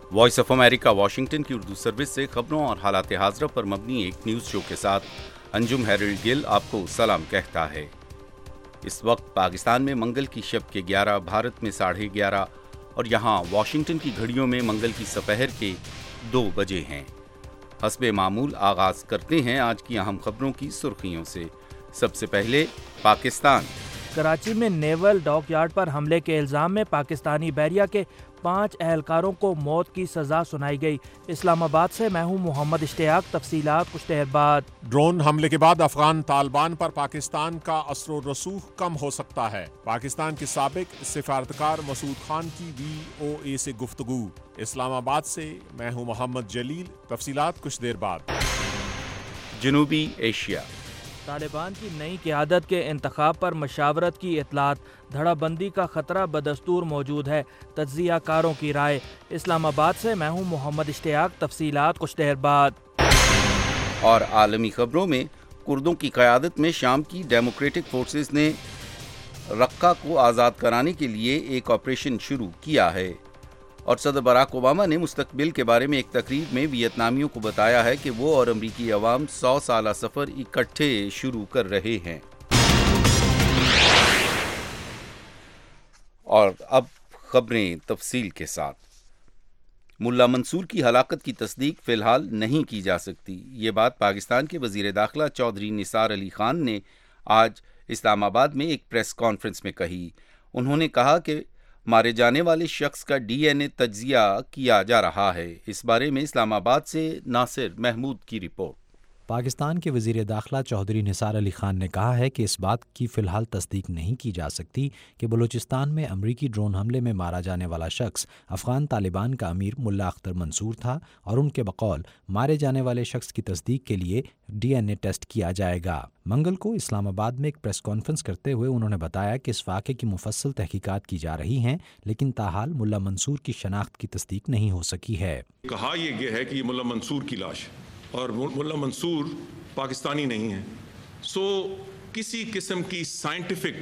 Voice of America Washington کی Urdu service سے خبروں اور حالات حاضرہ پر مبنی ایک نیوز شو کے ساتھ انجم ہیرلڈ گل آپ کو سلام کہتا ہے۔ اس وقت پاکستان میں منگل کی شب کے 11، بھارت میں 11:30 اور یہاں واشنگٹن کی گھڑیوں میں منگل کی سپہر کے 2 بجے ہیں۔ حسب معمول آغاز کرتے ہیں آج کی اہم خبروں کی سرخیوں سے۔ سب سے پہلے پاکستان۔ کراچی میں نیول ڈاک یارڈ پر حملے کے الزام میں پاکستانی بحریہ کے 5 اہلکاروں کو موت کی سزا سنائی گئی۔ اسلام آباد سے میں ہوں محمد اشتیاق، تفصیلات کچھ دیر بعد۔ ڈرون حملے کے بعد افغان طالبان پر پاکستان کا اثر و رسوخ کم ہو سکتا ہے۔ پاکستان کے سابق سفارتکار مسعود خان کی VOA سے گفتگو۔ اسلام آباد سے میں ہوں محمد جلیل، تفصیلات کچھ دیر بعد۔ جنوبی ایشیا۔ طالبان کی نئی قیادت کے انتخاب پر مشاورت کی اطلاعات، دھڑا بندی کا خطرہ بدستور موجود ہے، تجزیہ کاروں کی رائے۔ اسلام آباد سے میں ہوں محمد اشتیاق، تفصیلات کچھ دیر بعد۔ اور عالمی خبروں میں کردوں کی قیادت میں شام کی ڈیموکریٹک فورسز نے رقہ کو آزاد کرانے کے لیے ایک آپریشن شروع کیا ہے، اور صدر براک اوباما نے مستقبل کے بارے میں ایک تقریب میں ویتنامیوں کو بتایا ہے کہ وہ اور امریکی عوام 100 سالہ سفر اکٹھے شروع کر رہے ہیں۔ اور اب خبریں تفصیل کے ساتھ۔ ملا منصور کی ہلاکت کی تصدیق فی الحال نہیں کی جا سکتی۔ یہ بات پاکستان کے وزیر داخلہ چودھری نثار علی خان نے آج اسلام آباد میں ایک پریس کانفرنس میں کہی۔ انہوں نے کہا کہ مارے جانے والے شخص کا DNA تجزیہ کیا جا رہا ہے۔ اس بارے میں اسلام آباد سے ناصر محمود کی رپورٹ۔ پاکستان کے وزیر داخلہ چودھری نثار علی خان نے کہا ہے کہ اس بات کی فی الحال تصدیق نہیں کی جا سکتی کہ بلوچستان میں امریکی ڈرون حملے میں مارا جانے والا شخص افغان طالبان کا امیر ملا اختر منصور تھا، اور ان کے بقول مارے جانے والے شخص کی تصدیق کے لیے DNA ٹیسٹ کیا جائے گا۔ منگل کو اسلام آباد میں ایک پریس کانفرنس کرتے ہوئے انہوں نے بتایا کہ اس واقعے کی مفصل تحقیقات کی جا رہی ہیں، لیکن تاحال ملا منصور کی شناخت کی تصدیق نہیں ہو سکی ہے۔ کہا یہ گیا ہے کہ یہ ملا منصور کی لاش ہے، اور ملا منصور پاکستانی نہیں ہے۔ سو کسی قسم کی سائنٹیفک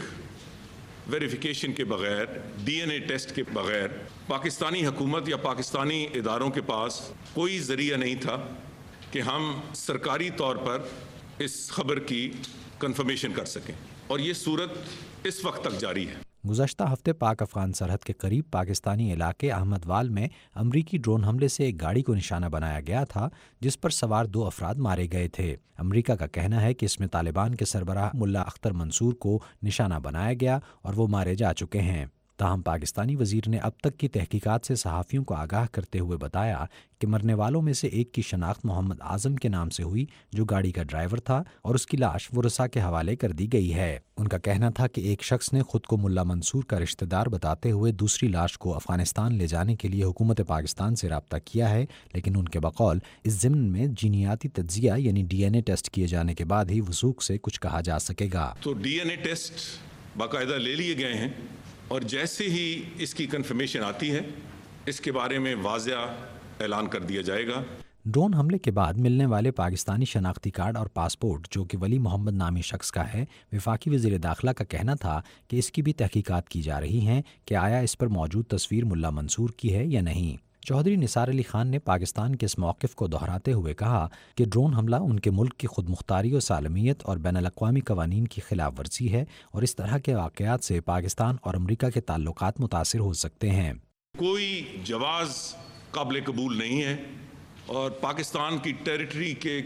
ویریفیکیشن کے بغیر، DNA ٹیسٹ کے بغیر، پاکستانی حکومت یا پاکستانی اداروں کے پاس کوئی ذریعہ نہیں تھا کہ ہم سرکاری طور پر اس خبر کی کنفرمیشن کر سکیں، اور یہ صورت اس وقت تک جاری ہے۔ گزشتہ ہفتے پاک افغان سرحد کے قریب پاکستانی علاقے احمد وال میں امریکی ڈرون حملے سے ایک گاڑی کو نشانہ بنایا گیا تھا، جس پر سوار 2 افراد مارے گئے تھے۔ امریکہ کا کہنا ہے کہ اس میں طالبان کے سربراہ ملا اختر منصور کو نشانہ بنایا گیا اور وہ مارے جا چکے ہیں۔ تاہم پاکستانی وزیر نے اب تک کی تحقیقات سے صحافیوں کو آگاہ کرتے ہوئے بتایا کہ مرنے والوں میں سے ایک کی شناخت محمد اعظم کے نام سے ہوئی، جو گاڑی کا ڈرائیور تھا، اور اس کی لاش ورثاء کے حوالے کر دی گئی ہے۔ ان کا کہنا تھا کہ ایک شخص نے خود کو ملا منصور کا رشتہ دار بتاتے ہوئے دوسری لاش کو افغانستان لے جانے کے لیے حکومت پاکستان سے رابطہ کیا ہے، لیکن ان کے بقول اس ضمن میں جینیاتی تجزیہ یعنی DNA ٹیسٹ کیے جانے کے بعد ہی وثوق سے کچھ کہا جا سکے گا۔ تو DNA ٹیسٹ باقاعدہ لے لیے گئے ہیں، اور جیسے ہی اس کی کنفرمیشن آتی ہے اس کے بارے میں واضح اعلان کر دیا جائے گا۔ ڈرون حملے کے بعد ملنے والے پاکستانی شناختی کارڈ اور پاسپورٹ، جو کہ ولی محمد نامی شخص کا ہے، وفاقی وزیر داخلہ کا کہنا تھا کہ اس کی بھی تحقیقات کی جا رہی ہیں کہ آیا اس پر موجود تصویر ملا منصور کی ہے یا نہیں۔ چودھری نثار علی خان نے پاکستان کے اس موقف کو دہراتے ہوئے کہا کہ ڈرون حملہ ان کے ملک کی خود مختاری و سالمیت اور بین الاقوامی قوانین کی خلاف ورزی ہے، اور اس طرح کے واقعات سے پاکستان اور امریکہ کے تعلقات متاثر ہو سکتے ہیں۔ کوئی جواز قابل قبول نہیں ہے، اور پاکستان کی ٹیریٹری کے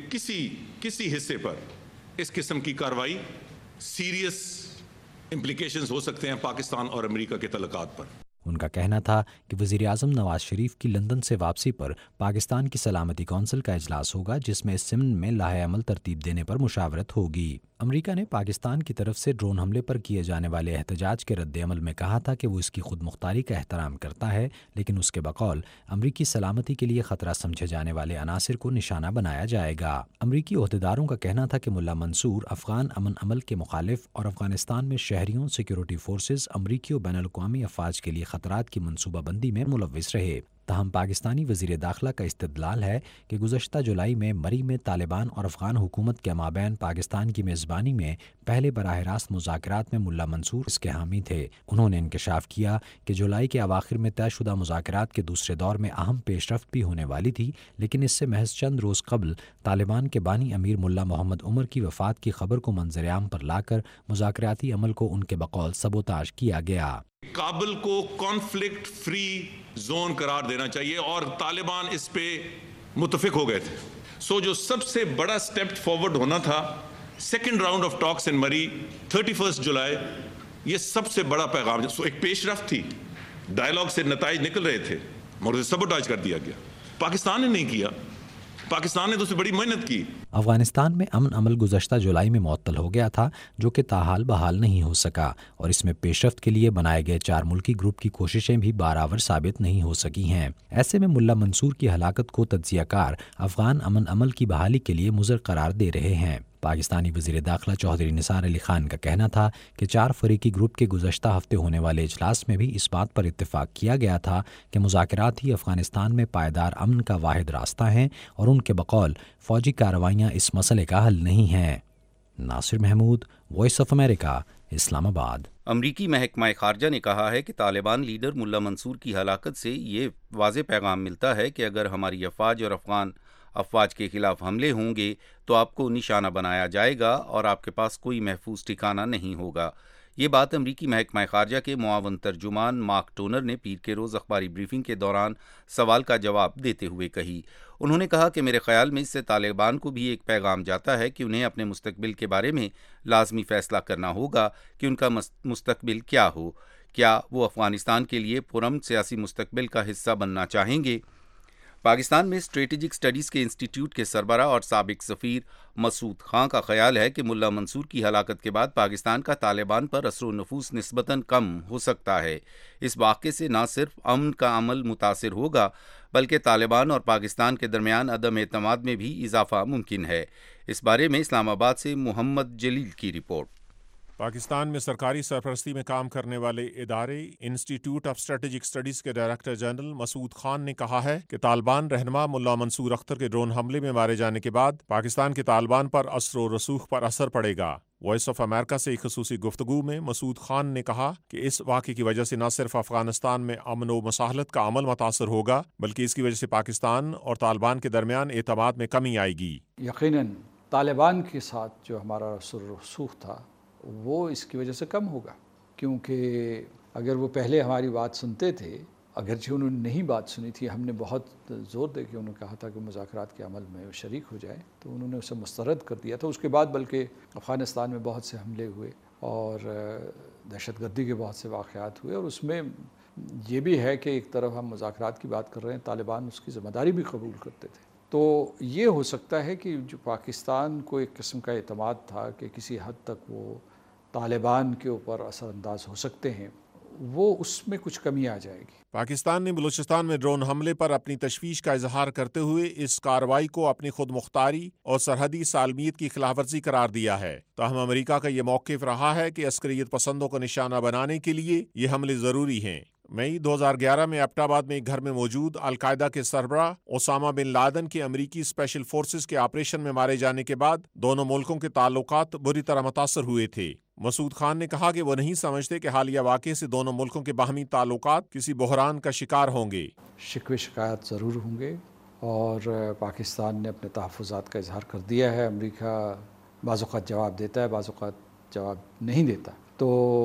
کسی حصے پر اس قسم کی کارروائی سیریس امپلیکیشنز ہو سکتے ہیں پاکستان اور امریکہ کے تعلقات پر۔ ان کا کہنا تھا کہ وزیر اعظم نواز شریف کی لندن سے واپسی پر پاکستان کی سلامتی کونسل کا اجلاس ہوگا، جس میں اس ضمن میں لاہ عمل ترتیب دینے پر مشاورت ہوگی۔ امریکہ نے پاکستان کی طرف سے ڈرون حملے پر کیے جانے والے احتجاج کے رد عمل میں کہا تھا کہ وہ اس کی خود مختاری کا احترام کرتا ہے، لیکن اس کے بقول امریکی سلامتی کے لیے خطرہ سمجھے جانے والے عناصر کو نشانہ بنایا جائے گا۔ امریکی عہدیداروں کا کہنا تھا کہ ملا منصور افغان امن عمل کے مخالف اور افغانستان میں شہریوں، سیکیورٹی فورسز، امریکی و بین الاقوامی افواج کے لیے خطرات کی منصوبہ بندی میں ملوث رہے۔ تاہم پاکستانی وزیر داخلہ کا استدلال ہے کہ گزشتہ جولائی میں مری میں طالبان اور افغان حکومت کے مابین پاکستان کی میزبانی میں پہلے براہ راست مذاکرات میں ملا منصور اس کے حامی تھے۔ انہوں نے انکشاف کیا کہ جولائی کے اواخر میں طے شدہ مذاکرات کے دوسرے دور میں اہم پیش رفت بھی ہونے والی تھی، لیکن اس سے محض چند روز قبل طالبان کے بانی امیر ملا محمد عمر کی وفات کی خبر کو منظر عام پر لا کر مذاکراتی عمل کو ان کے بقول سبوتاژ کیا گیا۔ کابل کو کانفلکٹ فری زون قرار دینا چاہیے اور طالبان اس پہ متفق ہو گئے تھے۔ جو سب سے بڑا سٹیپ فارورڈ ہونا تھا second round of talks in Murree 31 July, یہ سب سے بڑا پیغام، ایک پیش رفت تھی، ڈائلاگ سے نتائج نکل رہے تھے مگر اسے سبوٹاژ کر دیا گیا۔ پاکستان نے نہیں کیا، پاکستان نے تو اسے بڑی محنت کی۔ افغانستان میں امن عمل گزشتہ جولائی میں معطل ہو گیا تھا، جو کہ تاحال بحال نہیں ہو سکا، اور اس میں پیش رفت کے لیے بنائے گئے 4 ملکی گروپ کی کوششیں بھی بارآور ثابت نہیں ہو سکی ہیں۔ ایسے میں ملا منصور کی ہلاکت کو تجزیہ کار افغان امن عمل کی بحالی کے لیے مضر قرار دے رہے ہیں۔ پاکستانی وزیر داخلہ چودھری نثار علی خان کا کہنا تھا کہ 4 فریقی گروپ کے گزشتہ ہفتے ہونے والے اجلاس میں بھی اس بات پر اتفاق کیا گیا تھا کہ مذاکرات ہی افغانستان میں پائیدار امن کا واحد راستہ ہیں، اور ان کے بقول فوجی کارروائیاں اس مسئلے کا حل نہیں ہیں۔ Nasir Mahmood, voice of America, Islamabad. امریکی محکمہ خارجہ نے کہا ہے کہ طالبان لیڈر ملا منصور کی ہلاکت سے یہ واضح پیغام ملتا ہے کہ اگر ہماری افواج اور افغان افواج کے خلاف حملے ہوں گے تو آپ کو نشانہ بنایا جائے گا اور آپ کے پاس کوئی محفوظ ٹھکانہ نہیں ہوگا۔ یہ بات امریکی محکمہ خارجہ کے معاون ترجمان مارک ٹونر نے پیر کے روز اخباری بریفنگ کے دوران سوال کا جواب دیتے ہوئے کہی۔ انہوں نے کہا کہ میرے خیال میں اس سے طالبان کو بھی ایک پیغام جاتا ہے کہ انہیں اپنے مستقبل کے بارے میں لازمی فیصلہ کرنا ہوگا کہ ان کا مستقبل کیا ہو۔ کیا وہ افغانستان کے لیے پرامن سیاسی مستقبل کا حصہ بننا چاہیں گے؟ پاکستان میں اسٹریٹجک اسٹڈیز کے انسٹی ٹیوٹ کے سربراہ اور سابق سفیر مسعود خان کا خیال ہے کہ ملا منصور کی ہلاکت کے بعد پاکستان کا طالبان پر اثر و نفوذ نسبتاً کم ہو سکتا ہے۔ اس واقعے سے نہ صرف امن کا عمل متاثر ہوگا بلکہ طالبان اور پاکستان کے درمیان عدم اعتماد میں بھی اضافہ ممکن ہے۔ اس بارے میں اسلام آباد سے محمد جلیل کی رپورٹ۔ پاکستان میں سرکاری سرپرستی میں کام کرنے والے ادارے institute of strategic studies کے ڈائریکٹر جنرل مسعود خان نے کہا ہے کہ طالبان رہنما ملا منصور اختر کے ڈرون حملے میں مارے جانے کے بعد پاکستان کے طالبان پر اثر و رسوخ پر اثر پڑے گا۔ وائس آف امریکہ سے ایک خصوصی گفتگو میں مسعود خان نے کہا کہ اس واقعے کی وجہ سے نہ صرف افغانستان میں امن و مساحلت کا عمل متاثر ہوگا بلکہ اس کی وجہ سے پاکستان اور طالبان کے درمیان اعتماد میں کمی آئے گی۔ یقیناً طالبان کے ساتھ جو ہمارا اثر و رسوخ تھا وہ اس کی وجہ سے کم ہوگا، کیونکہ اگر وہ پہلے ہماری بات سنتے تھے، اگرچہ انہوں نے نہیں بات سنی تھی، ہم نے بہت زور دے کے انہوں نے کہا تھا کہ مذاکرات کے عمل میں شریک ہو جائے، تو انہوں نے اسے مسترد کر دیا تھا۔ اس کے بعد بلکہ افغانستان میں بہت سے حملے ہوئے اور دہشت گردی کے بہت سے واقعات ہوئے، اور اس میں یہ بھی ہے کہ ایک طرف ہم مذاکرات کی بات کر رہے ہیں، طالبان اس کی ذمہ داری بھی قبول کرتے تھے۔ تو یہ ہو سکتا ہے کہ جو پاکستان کو ایک قسم کا اعتماد تھا کہ کسی حد تک وہ طالبان کے اوپر اثر انداز ہو سکتے ہیں، وہ اس میں کچھ کمی آ جائے گی۔ پاکستان نے بلوچستان میں ڈرون حملے پر اپنی تشویش کا اظہار کرتے ہوئے اس کارروائی کو اپنی خود مختاری اور سرحدی سالمیت کی خلاف ورزی قرار دیا ہے۔ تاہم امریکہ کا یہ موقف رہا ہے کہ عسکریت پسندوں کو نشانہ بنانے کے لیے یہ حملے ضروری ہیں۔ مئی 2011 میں ایبٹ آباد میں ایک گھر میں موجود القاعدہ کے سربراہ اسامہ بن لادن کے امریکی اسپیشل فورسز کے آپریشن میں مارے جانے کے بعد دونوں ملکوں کے تعلقات بری طرح متاثر ہوئے تھے۔ مسعود خان نے کہا کہ وہ نہیں سمجھتے کہ حالیہ واقعے سے دونوں ملکوں کے باہمی تعلقات کسی بحران کا شکار ہوں گے۔ شکوے شکایات ضرور ہوں گے اور پاکستان نے اپنے تحفظات کا اظہار کر دیا ہے۔ امریکہ بعض اوقات جواب دیتا ہے، بعض اوقات جواب نہیں دیتا، تو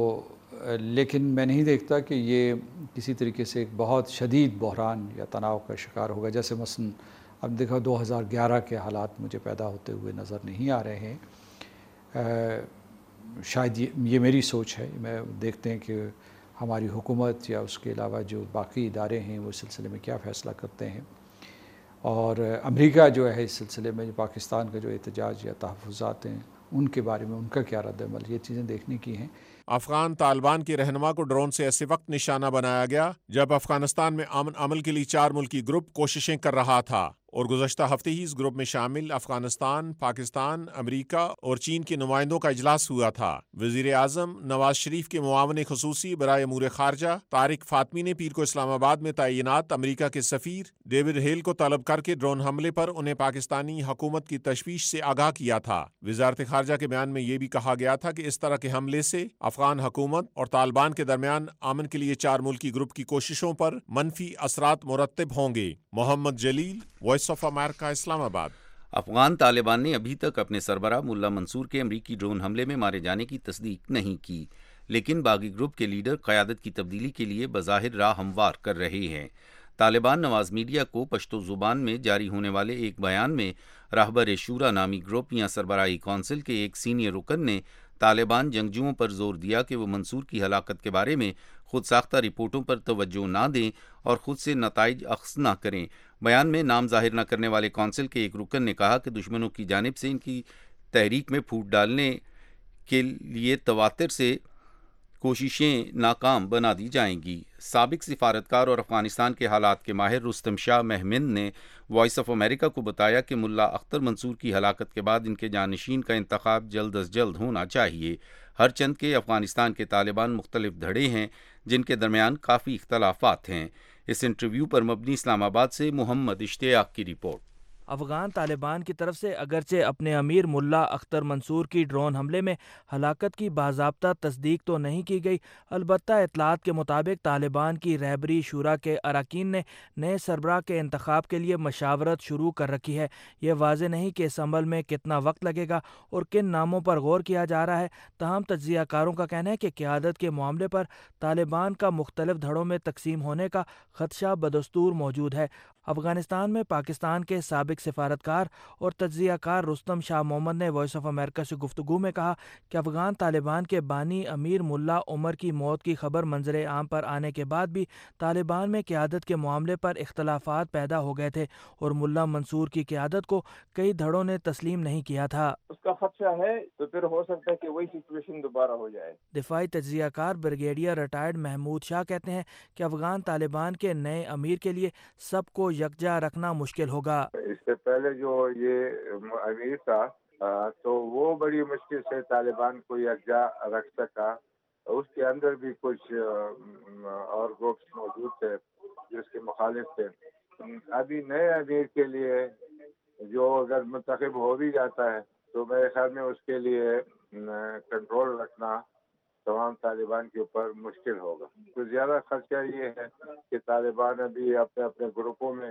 لیکن میں نہیں دیکھتا کہ یہ کسی طریقے سے ایک بہت شدید بحران یا تناؤ کا شکار ہوگا، جیسے مثلا اب دیکھو 2011 کے حالات مجھے پیدا ہوتے ہوئے نظر نہیں آ رہے ہیں۔ شاید یہ میری سوچ ہے، میں دیکھتے ہیں کہ ہماری حکومت یا اس کے علاوہ جو باقی ادارے ہیں وہ اس سلسلے میں کیا فیصلہ کرتے ہیں، اور امریکہ جو ہے اس سلسلے میں پاکستان کا جو احتجاج یا تحفظات ہیں ان کے بارے میں ان کا کیا رد عمل، یہ چیزیں دیکھنے کی ہیں۔ افغان طالبان کے رہنما کو ڈرون سے ایسے وقت نشانہ بنایا گیا جب افغانستان میں امن عمل کے لیے 4 ملکی گروپ کوششیں کر رہا تھا۔ और गुज़श्ता हफ्ते ही इस ग्रुप में शामिल अफगानिस्तान, पाकिस्तान, अमरीका और चीन के नुमाइंदों का इजलास हुआ था। वज़ीर आज़म नवाज शरीफ के मुआवन ख़ुसूसी बराए अमूर ख़ारजा तारिक फ़ातमी ने पीर को इस्लामाबाद में तैनात अमरीका के सफ़ीर डेविड हेल को तलब करके ड्रोन हमले पर उन्हें पाकिस्तानी हुकूमत की तशवीश से आगाह किया था। वज़ारत ख़ारजा के बयान में यह भी कहा गया था कि इस तरह के हमले से अफ़गान हुकूमत और तालिबान के दरमियान अमन के लिए 4 मुल्की ग्रुप की कोशिशों पर मनफी असरात मुरत्तब होंगे। Mohammad Jalil, voice of America, Islamabad. Afghan Taliban ने अभी तक अपने सरबराह मुल्ला मंसूर के अमरीकी ड्रोन हमले में मारे जाने की तस्दीक नहीं की, लेकिन बागी ग्रुप के लीडर क़यादत की तब्दीली के लिए बज़ाहिर राह हमवार कर रहे हैं। तालिबान नवाज मीडिया को पश्तो ज़ुबान में जारी होने वाले एक बयान में रहबर शूरा नामी ग्रुप या सरबराही कौंसिल के एक सीनियर रुकन ने तालिबान जंगजुओं पर जोर दिया कि वो मंसूर की हलाकत के बारे में खुद साख्ता रिपोर्टों पर तवज्जो ना दें और खुद से नताइज अख्ज़ ना करें। बयान में नाम जाहिर न करने वाले कौंसिल के एक रुकन ने कहा कि दुश्मनों की जानिब से इनकी तहरीक में फूट डालने के लिए तवातिर से कोशिशें नाकाम बना दी जाएंगी। साबिक सिफारतकार और अफगानिस्तान के हालात के माहिर रुस्तम शाह महमिंद ने वॉइस ऑफ अमेरिका को बताया कि मुल्ला अख्तर मंसूर की हलाकत के बाद इनके जानशीन का इंतखाब जल्द अज जल्द होना चाहिए। हर चंद के अफगानिस्तान के तालिबान मुख्तलिफ धड़े हैं जिनके दरमियान काफ़ी इख्तलाफात हैं। इस इंटरव्यू पर मबनी इस्लामाबाद से मोहम्मद इश्तियाक की रिपोर्ट। अफ़गान तालिबान की तरफ से अगरचे अपने अमीर मुल्ला अख्तर मंसूर की ड्रोन हमले में हलाकत की बाज़ाब्ता तस्दीक तो नहीं की गई, अलबत्ता इतलात के मुताबिक तालिबान की रहबरी शूरा के अरकान ने नए सरबराह के इंतखाब के लिए मशावरत शुरू कर रखी है। यह वाज़ेह नहीं कि इस अमल में कितना वक्त लगेगा और किन नामों पर गौर किया जा रहा है, तमाम तज्ज़ियाकारों का कहना है कि क़यादत के मामले पर तालिबान का मुख्तलिफ धड़ों में तकसीम होने का खदशा बदस्तूर मौजूद है। अफगानिस्तान में पाकिस्तान के साबिक सिफारतकार और तज्ज़ियाकार रुस्तम शाह मोहम्मद ने वॉइस ऑफ अमेरिका से गुफ्तगू में कहा कि अफगान तालिबान के बानी अमीर मुल्ला उमर की मौत की खबर मंजरे आम पर आने के बाद भी तालिबान में क़यादत के मामले पर इख्तलाफात पैदा हो गए थे और मुल्ला मंसूर की क़यादत को कई धड़ों ने तस्लीम नहीं किया था। उसका खदशा है तो फिर हो सकता है कि वही सिचुएशन दोबारा हो जाए। दिफाई तज्ज़ियाकार ब्रिगेडियर रिटायर्ड महमूद शाह कहते हैं कि अफगान तालिबान के नए अमीर के लिए सबको यकजा रखना मुश्किल होगा। इससे पहले जो ये अमीर था तो वो बड़ी मुश्किल से तालिबान को यकजा रख सका। उसके अंदर भी कुछ और ग्रुप्स मौजूद थे जिसके मुखालिफ थे। अभी नए अमीर के लिए जो अगर मुंतखब हो भी जाता है तो मेरे ख्याल में उसके लिए कंट्रोल रखना तमाम तालिबान के ऊपर मुश्किल होगा। तो ज़्यादा खर्चा ये है कि तालिबान अभी अपने अपने ग्रुपों में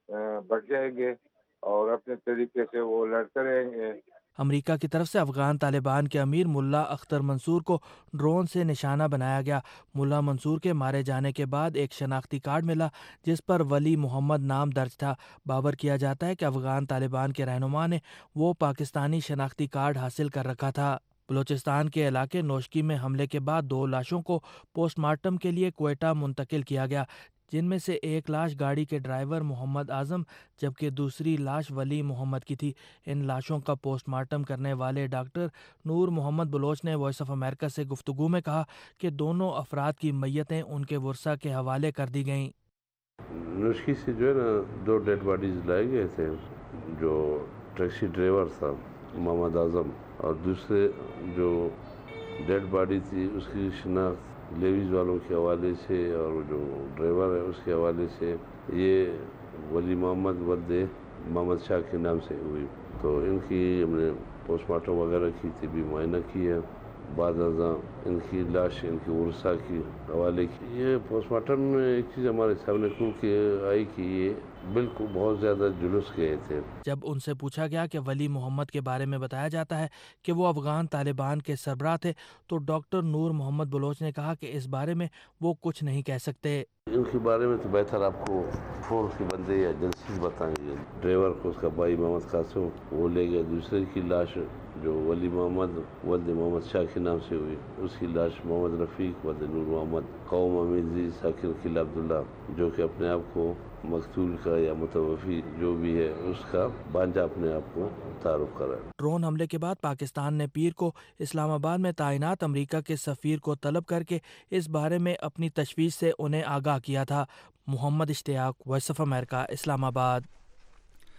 बढ़ जाएंगे और अपने तरीके से वो लड़ते रहेंगे। अमेरिका की तरफ से अफगान तालिबान के अमीर मुल्ला अख्तर मंसूर को ड्रोन से निशाना बनाया गया। मुल्ला मंसूर के मारे जाने के बाद एक शनाख्ती कार्ड मिला जिस पर वली मोहम्मद नाम दर्ज था। बावर किया जाता है कि अफगान तालिबान के रहनुमा ने वो पाकिस्तानी शनाख्ती कार्ड हासिल कर रखा था। बलूचिस्तान के इलाके नोशकी में हमले के बाद 2 लाशों को पोस्टमार्टम के लिए क्वेटा मुंतकिल किया गया, जिनमें से एक लाश गाड़ी के ड्राइवर मोहम्मद आज़म जबकि दूसरी लाश वली मोहम्मद की थी। इन लाशों का पोस्टमार्टम करने वाले डॉक्टर नूर मोहम्मद बलोच ने वॉइस ऑफ अमेरिका से गुफ्तगू में कहा कि दोनों अफराद की मैयतें उनके वर्सा के हवाले कर दी गईं। नोशकी से जो है ना 2 डेड बॉडीज लाए गए थे। जो टैक्सी ड्राइवर था मोहम्मद आज़म और दूसरे जो डेड बॉडी थी उसकी शिनाख्त लेवीज वालों के हवाले से और जो ड्राइवर है उसके हवाले से ये वली मोहम्मद वल्दे मोहम्मद शाह के नाम से हुई। तो इनकी हमने पोस्टमार्टम वगैरह की थी, भी मुआयना की है। बाद इनकी लाश इनकी वर्सा की हवाले की। ये पोस्टमार्टम में एक चीज़ हमारे सामने खुल के आई कि ये बिल्कुल बहुत ज़्यादा जुलूस गए थे। जब उनसे पूछा गया कि वली मोहम्मद के बारे में बताया जाता है कि वो अफगान तालिबान के सरबराह थे, तो डॉक्टर नूर मोहम्मद बलोच ने कहा कि इस बारे में वो कुछ नहीं कह सकते। इनके बारे में तो बेहतर आपको फोर्स के बंदे या एजेंसीज बताएंगे। ड्राइवर को उसका भाई मोहम्मद कासिम वो ले गया। दूसरे की लाश जो वली मोहम्मद वल्द मोहम्मद शाह के नाम से हुई, उसकी लाश मोहम्मद रफ़ीक वल्द नूर मोहम्मद कौम अमीजी साकिर किला अब्दुल्ला जो कि अपने आप को मकतूल का या मुतवफ़ी जो भी है उसका बांजा अपने आप को तारुफ करा। ड्रोन हमले के बाद पाकिस्तान ने पीर को इस्लामाबाद में तैनात अमेरिका के सफ़ीर को तलब करके इस बारे में अपनी तशवीश से उन्हें आगाह किया था। Mohammad Ishtiaq, voice of America, Islamabad.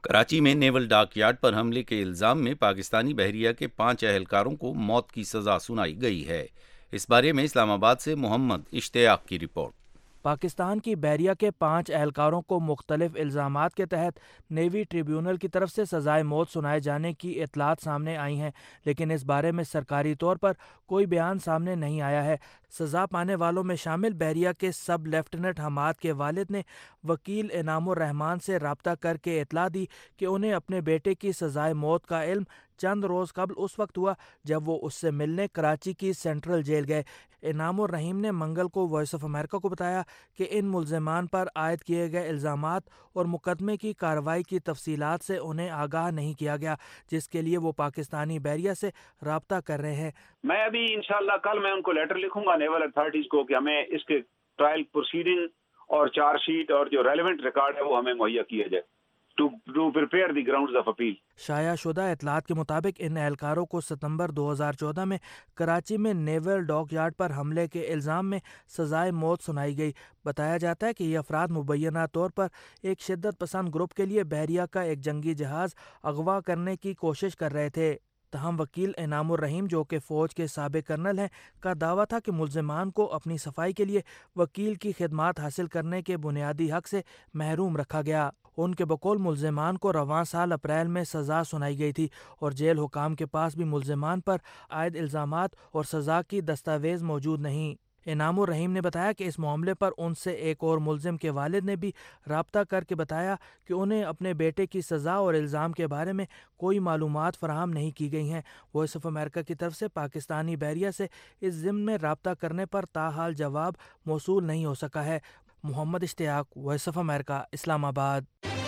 Karachi میں نیول ڈاک یارڈ پر حملے کے الزام میں پاکستانی بحریہ کے 5 اہلکاروں کو موت کی سزا سنائی گئی ہے۔ اس بارے میں اسلام آباد سے محمد اشتیاق کی رپورٹ۔ پاکستان کی بحریہ کے 5 اہلکاروں کو مختلف الزامات کے تحت نیوی ٹریبیونل کی طرف سے سزائے موت سنائے جانے کی اطلاعات سامنے آئی ہیں، لیکن اس بارے میں سرکاری طور پر کوئی بیان سامنے نہیں آیا ہے۔ سزا پانے والوں میں شامل بحریہ کے سب لیفٹیننٹ حماد کے والد نے وکیل انعام الرحمان سے رابطہ کر کے اطلاع دی کہ انہیں اپنے بیٹے کی سزائے موت کا علم چند روز قبل اس وقت ہوا جب وہ اس سے ملنے کراچی کی سینٹرل جیل گئے۔ انعام الرحیم نے منگل کو وائس آف امریکہ کو بتایا کہ ان ملزمان پر عائد کیے گئے الزامات اور مقدمے کی کارروائی کی تفصیلات سے انہیں آگاہ نہیں کیا گیا، جس کے لیے وہ پاکستانی بحریہ سے رابطہ کر رہے ہیں۔ میں ابھی انشاءاللہ کل میں ان کو لیٹر لکھوں گا نیول اتھارٹیز کو کہ ہمیں اس کے ٹرائل پروسیڈنگ اور چارج شیٹ اور جو ریلیونٹ ریکارڈ ہے وہ ہمیں مہیا کیا جائے to prepare the grounds of appeal۔ شائع شدہ اطلاعات کے مطابق ان اہلکاروں کو ستمبر 2014 میں کراچی میں نیول ڈاک یارڈ پر حملے کے الزام میں سزائے موت سنائی گئی۔ بتایا جاتا ہے کہ یہ افراد مبینہ طور پر ایک شدت پسند گروپ کے لیے بحریہ کا ایک جنگی جہاز اغوا کرنے کی کوشش کر رہے تھے۔ تاہم وکیل انعام الرحیم جو کہ فوج کے سابق کرنل ہیں کا دعویٰ تھا کہ ملزمان کو اپنی صفائی کے لیے وکیل کی خدمات حاصل کرنے کے بنیادی حق سے محروم رکھا گیا۔ ان کے بقول ملزمان کو رواں سال اپریل میں سزا سنائی گئی تھی اور جیل حکام کے پاس بھی ملزمان پر عائد الزامات اور سزا کی دستاویز موجود نہیں۔ انعام الرحیم نے بتایا کہ اس معاملے پر ان سے ایک اور ملزم کے والد نے بھی رابطہ کر کے بتایا کہ انہیں اپنے بیٹے کی سزا اور الزام کے بارے میں کوئی معلومات فراہم نہیں کی گئی ہیں۔ وائس آف امریکہ کی طرف سے پاکستانی بحریہ سے اس ضمن میں رابطہ کرنے پر تاحال جواب موصول نہیں ہو سکا ہے۔ محمد اشتیاق، وائس آف امریکہ، اسلام آباد۔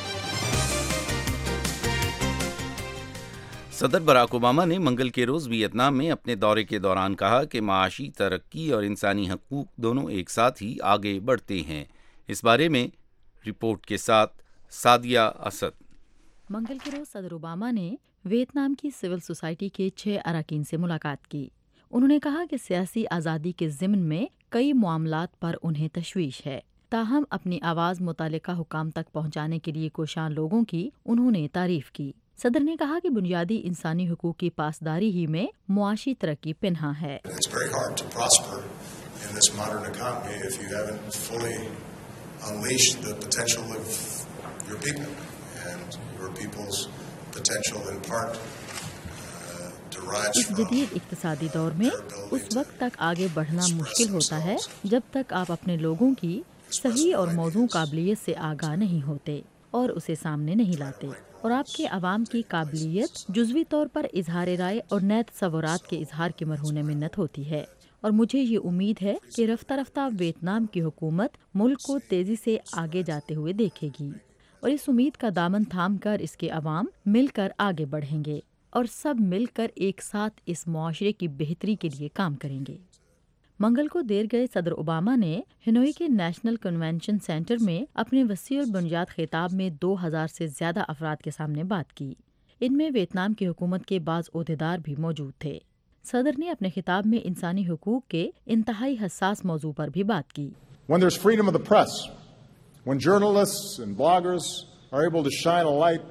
صدر براک اوباما نے منگل کے روز ویتنام میں اپنے دورے کے دوران کہا کہ معاشی ترقی اور انسانی حقوق دونوں ایک ساتھ ہی آگے بڑھتے ہیں۔ اس بارے میں رپورٹ کے ساتھ سعدیہ اسد۔ منگل کے روز صدر اوباما نے ویتنام کی سول سوسائٹی کے 6 اراکین سے ملاقات کی۔ انہوں نے کہا کہ سیاسی آزادی کے ضمن میں کئی معاملات پر انہیں تشویش ہے، تاہم اپنی آواز متعلقہ حکام تک پہنچانے کے لیے کوشاں لوگوں کی انہوں نے تعریف کی۔ صدر نے کہا کہ بنیادی انسانی حقوق کی پاسداری ہی میں معاشی ترقی پنہاں ہے۔ اس جدید اقتصادی دور میں اس وقت تک آگے بڑھنا مشکل ہوتا ہے جب تک آپ اپنے لوگوں کی صحیح اور موزوں قابلیت سے آگاہ نہیں ہوتے اور اسے سامنے نہیں لاتے، اور آپ کے عوام کی قابلیت جزوی طور پر اظہار رائے اور نئے تصورات کے اظہار کی مرہون منت ہوتی ہے۔ اور مجھے یہ امید ہے کہ رفتہ رفتہ ویتنام کی حکومت ملک کو تیزی سے آگے جاتے ہوئے دیکھے گی، اور اس امید کا دامن تھام کر اس کے عوام مل کر آگے بڑھیں گے اور سب مل کر ایک ساتھ اس معاشرے کی بہتری کے لیے کام کریں گے۔ منگل کو دیر گئے صدر اوباما نے ہنوئی کے نیشنل کنونشن سینٹر میں اپنے وسیع البنیاد خطاب میں 2000 سے زیادہ افراد کے سامنے بات کی۔ ان میں ویتنام کی حکومت کے بعض عہدیدار بھی موجود تھے۔ صدر نے اپنے خطاب میں انسانی حقوق کے انتہائی حساس موضوع پر بھی بات کی۔ When there's freedom of the press, when journalists and bloggers are able to shine a light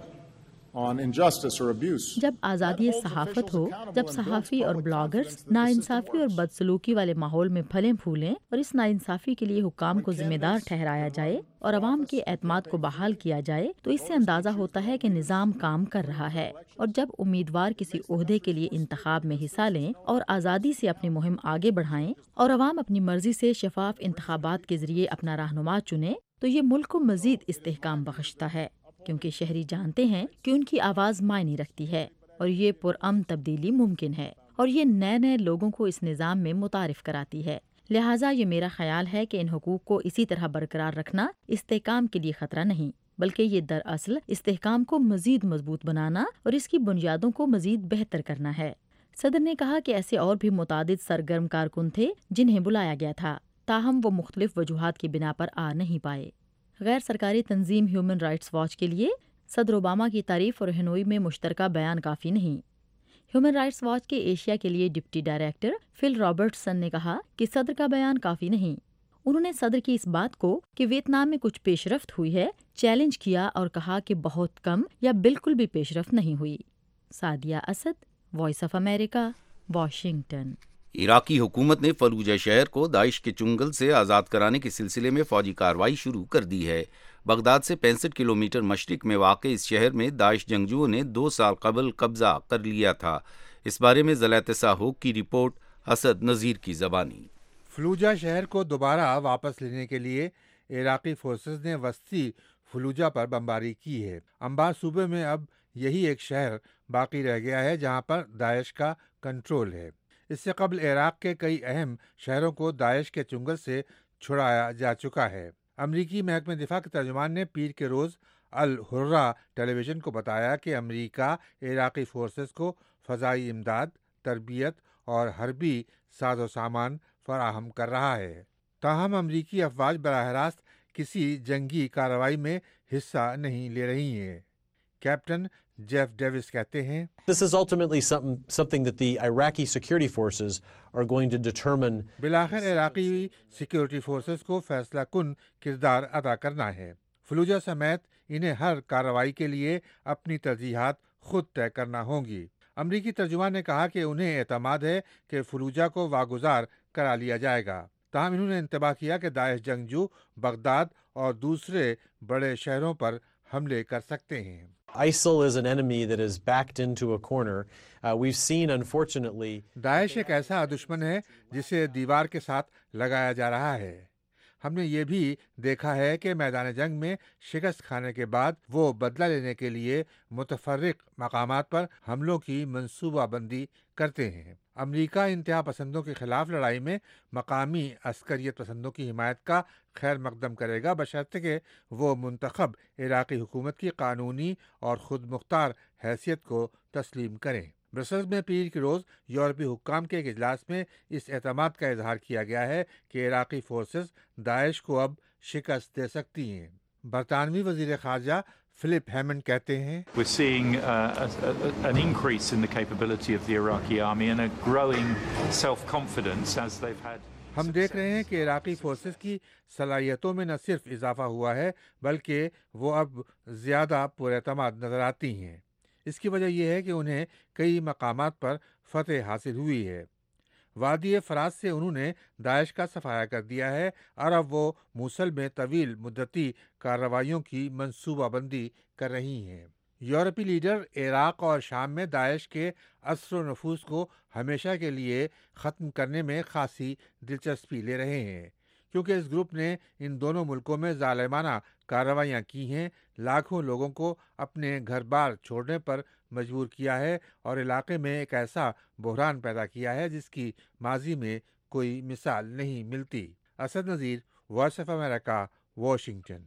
on injustice or abuse، جب آزادی صحافت ہو، جب صحافی اور بلاگرز ناانصافی اور بدسلوکی والے ماحول میں پھلیں پھولیں اور اس ناانصافی کے لیے حکام کو ذمہ دار ٹھہرایا جائے اور عوام کے اعتماد کو بحال کیا جائے، تو اس سے اندازہ ہوتا ہے کہ نظام کام کر رہا ہے۔ اور جب امیدوار کسی عہدے کے لیے انتخاب میں حصہ لیں اور آزادی سے اپنی مہم آگے بڑھائیں اور عوام اپنی مرضی سے شفاف انتخابات کے ذریعے اپنا رہنما چنیں، تو یہ ملک کو مزید استحکام بخشتا ہے، کیونکہ شہری جانتے ہیں کہ ان کی آواز معنی رکھتی ہے اور یہ پرامن تبدیلی ممکن ہے، اور یہ نئے لوگوں کو اس نظام میں متعارف کراتی ہے۔ لہٰذا یہ میرا خیال ہے کہ ان حقوق کو اسی طرح برقرار رکھنا استحکام کے لیے خطرہ نہیں، بلکہ یہ دراصل استحکام کو مزید مضبوط بنانا اور اس کی بنیادوں کو مزید بہتر کرنا ہے۔ صدر نے کہا کہ ایسے اور بھی متعدد سرگرم کارکن تھے جنہیں بلایا گیا تھا، تاہم وہ مختلف وجوہات کی بنا پر آ نہیں پائے۔ غیر سرکاری تنظیم ہیومن رائٹس واچ کے لیے صدر اوباما کی تعریف اور ہنوئی میں مشترکہ بیان کافی نہیں۔ ہیومن رائٹس واچ کے ایشیا کے لیے ڈپٹی ڈائریکٹر فل رابرٹسن نے کہا کہ صدر کا بیان کافی نہیں۔ انہوں نے صدر کی اس بات کو کہ ویتنام میں کچھ پیش رفت ہوئی ہے چیلنج کیا اور کہا کہ بہت کم یا بالکل بھی پیش رفت نہیں ہوئی۔ Sadia Asad, voice of America, Washington. عراقی حکومت نے فلوجہ شہر کو داعش کے چنگل سے آزاد کرانے کے سلسلے میں فوجی کارروائی شروع کر دی ہے۔ بغداد سے 65 کلومیٹر مشرق میں واقع اس شہر میں داعش جنگجوؤں نے 2 سال قبل قبضہ کر لیا تھا۔ اس بارے میں ضلع تساہوک کی رپورٹ، اسد نذیر کی زبانی۔ فلوجہ شہر کو دوبارہ واپس لینے کے لیے عراقی فورسز نے وسطی فلوجہ پر بمباری کی ہے۔ انبار صوبے میں اب یہی ایک شہر باقی رہ گیا ہے جہاں پر داعش کا کنٹرول ہے۔ اس سے قبل عراق کے کئی اہم شہروں کو داعش کے چنگل سے چھڑایا جا چکا ہے۔ امریکی محکمہ دفاع کے ترجمان نے پیر کے روز الحرہ ٹیلی ویژن کو بتایا کہ امریکہ عراقی فورسز کو فضائی امداد، تربیت اور حربی ساز و سامان فراہم کر رہا ہے۔ تاہم امریکی افواج براہ راست کسی جنگی کارروائی میں حصہ نہیں لے رہی ہیں۔ کیپٹن جیف ڈیوس کہتے ہیں This is ultimately something that the Iraqi security forces are going to determine. بالآخر عراقی سیکیورٹی فورسز کو فیصلہ کن کردار ادا کرنا ہے۔ فلوجہ سمیت انہیں ہر کارروائی کے لیے اپنی ترجیحات خود طے کرنا ہوں گی۔ امریکی ترجمان نے کہا کہ انہیں اعتماد ہے کہ فلوجہ کو واگزار کرا لیا جائے گا۔ تاہم انہوں نے انتباہ کیا کہ داعش جنگجو بغداد اور دوسرے بڑے شہروں پر حملے کر سکتے ہیں۔ ISIL is an enemy that is backed into a corner. We've seen, unfortunately. داعش ایک ایسا دشمن ہے جسے دیوار کے ساتھ لگایا جا رہا ہے۔ ہم نے یہ بھی دیکھا ہے کہ میدان جنگ میں شکست کھانے کے بعد وہ بدلہ لینے کے لیے متفرق مقامات پر حملوں کی منصوبہ بندی کرتے ہیں۔ امریکہ انتہا پسندوں کے خلاف لڑائی میں مقامی عسکریت پسندوں کی حمایت کا خیر مقدم کرے گا، بشرطے کہ وہ منتخب عراقی حکومت کی قانونی اور خود مختار حیثیت کو تسلیم کریں۔ برسلز میں پیر کے روز یورپی حکام کے ایک اجلاس میں اس اعتماد کا اظہار کیا گیا ہے کہ عراقی فورسز داعش کو اب شکست دے سکتی ہیں۔ برطانوی وزیر خارجہ فلپ ہیمنڈ کہتے ہیں We're seeing an increase in the capability of the Iraqi army and a growing self-confidence as they've had. ہم دیکھ رہے ہیں کہ عراقی فورسز کی صلاحیتوں میں نہ صرف اضافہ ہوا ہے بلکہ وہ اب زیادہ پر اعتماد نظر آتی ہیں۔ اس کی وجہ یہ ہے کہ انہیں کئی مقامات پر فتح حاصل ہوئی ہے۔ وادی فرات سے انہوں نے داعش کا صفایا کر دیا ہے اور اب وہ موصل میں طویل مدتی کارروائیوں کی منصوبہ بندی کر رہی ہیں۔ یورپی لیڈر عراق اور شام میں داعش کے اثر و نفوذ کو ہمیشہ کے لیے ختم کرنے میں خاصی دلچسپی لے رہے ہیں، کیونکہ اس گروپ نے ان دونوں ملکوں میں ظالمانہ کارروائیاں کی ہیں، لاکھوں لوگوں کو اپنے گھر بار چھوڑنے پر مجبور کیا ہے اور علاقے میں ایک ایسا بحران پیدا کیا ہے جس کی ماضی میں کوئی مثال نہیں ملتی۔ Asad Nazir, voice of America, Washington.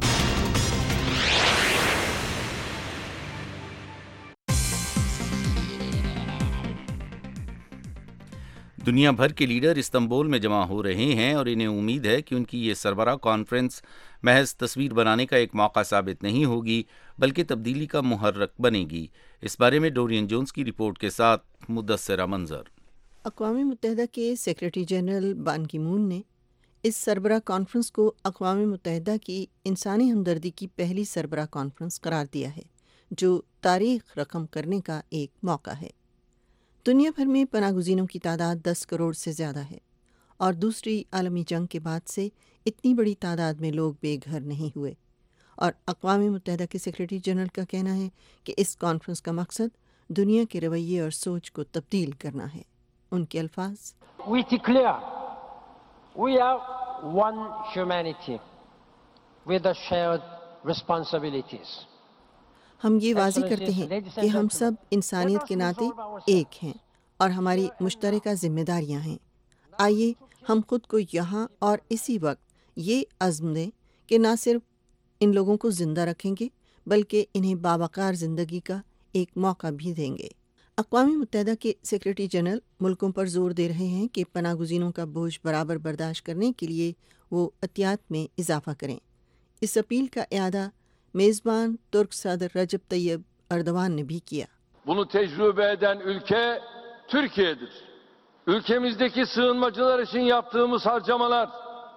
دنیا بھر کے لیڈر استنبول میں جمع ہو رہے ہیں اور انہیں امید ہے کہ ان کی یہ سربراہ کانفرنس محض تصویر بنانے کا ایک موقع ثابت نہیں ہوگی بلکہ تبدیلی کا محرک بنے گی۔ اس بارے میں ڈورین جونز کی رپورٹ کے ساتھ مدثرہ منظر۔ اقوام متحدہ کے سیکریٹری جنرل بان کی مون نے اس سربراہ کانفرنس کو اقوام متحدہ کی انسانی ہمدردی کی پہلی سربراہ کانفرنس قرار دیا ہے، جو تاریخ رقم کرنے کا ایک موقع ہے۔ دنیا بھر میں پناہ گزینوں کی تعداد 10 کروڑ سے زیادہ ہے اور دوسری عالمی جنگ کے بعد سے اتنی بڑی تعداد میں لوگ بے گھر نہیں ہوئے، اور اقوام متحدہ کے سیکریٹری جنرل کا کہنا ہے کہ اس کانفرنس کا مقصد دنیا کے رویے اور سوچ کو تبدیل کرنا ہے۔ ان کے الفاظ: We declare we are one humanity with the shared responsibilities. ہم یہ واضح کرتے ہیں کہ ہم سب انسانیت کے ناطے ایک ہیں اور ہماری مشترکہ ذمہ داریاں ہیں۔ آئیے ہم خود کو یہاں اور اسی وقت یہ عزم دیں کہ نہ صرف ان لوگوں کو زندہ رکھیں گے بلکہ انہیں باوقار زندگی کا ایک موقع بھی دیں گے۔ اقوام متحدہ کے سیکریٹری جنرل ملکوں پر زور دے رہے ہیں کہ پناہ گزینوں کا بوجھ برابر برداشت کرنے کے لیے وہ احتیاط میں اضافہ کریں۔ اس اپیل کا اعادہ میزبان ترک صدر رجب طیب اردوان نے بھی کیا۔ Bunu tecrübe eden ülke Türkiye'dir. Ülkemizdeki sığınmacılar için yaptığımız harcamalar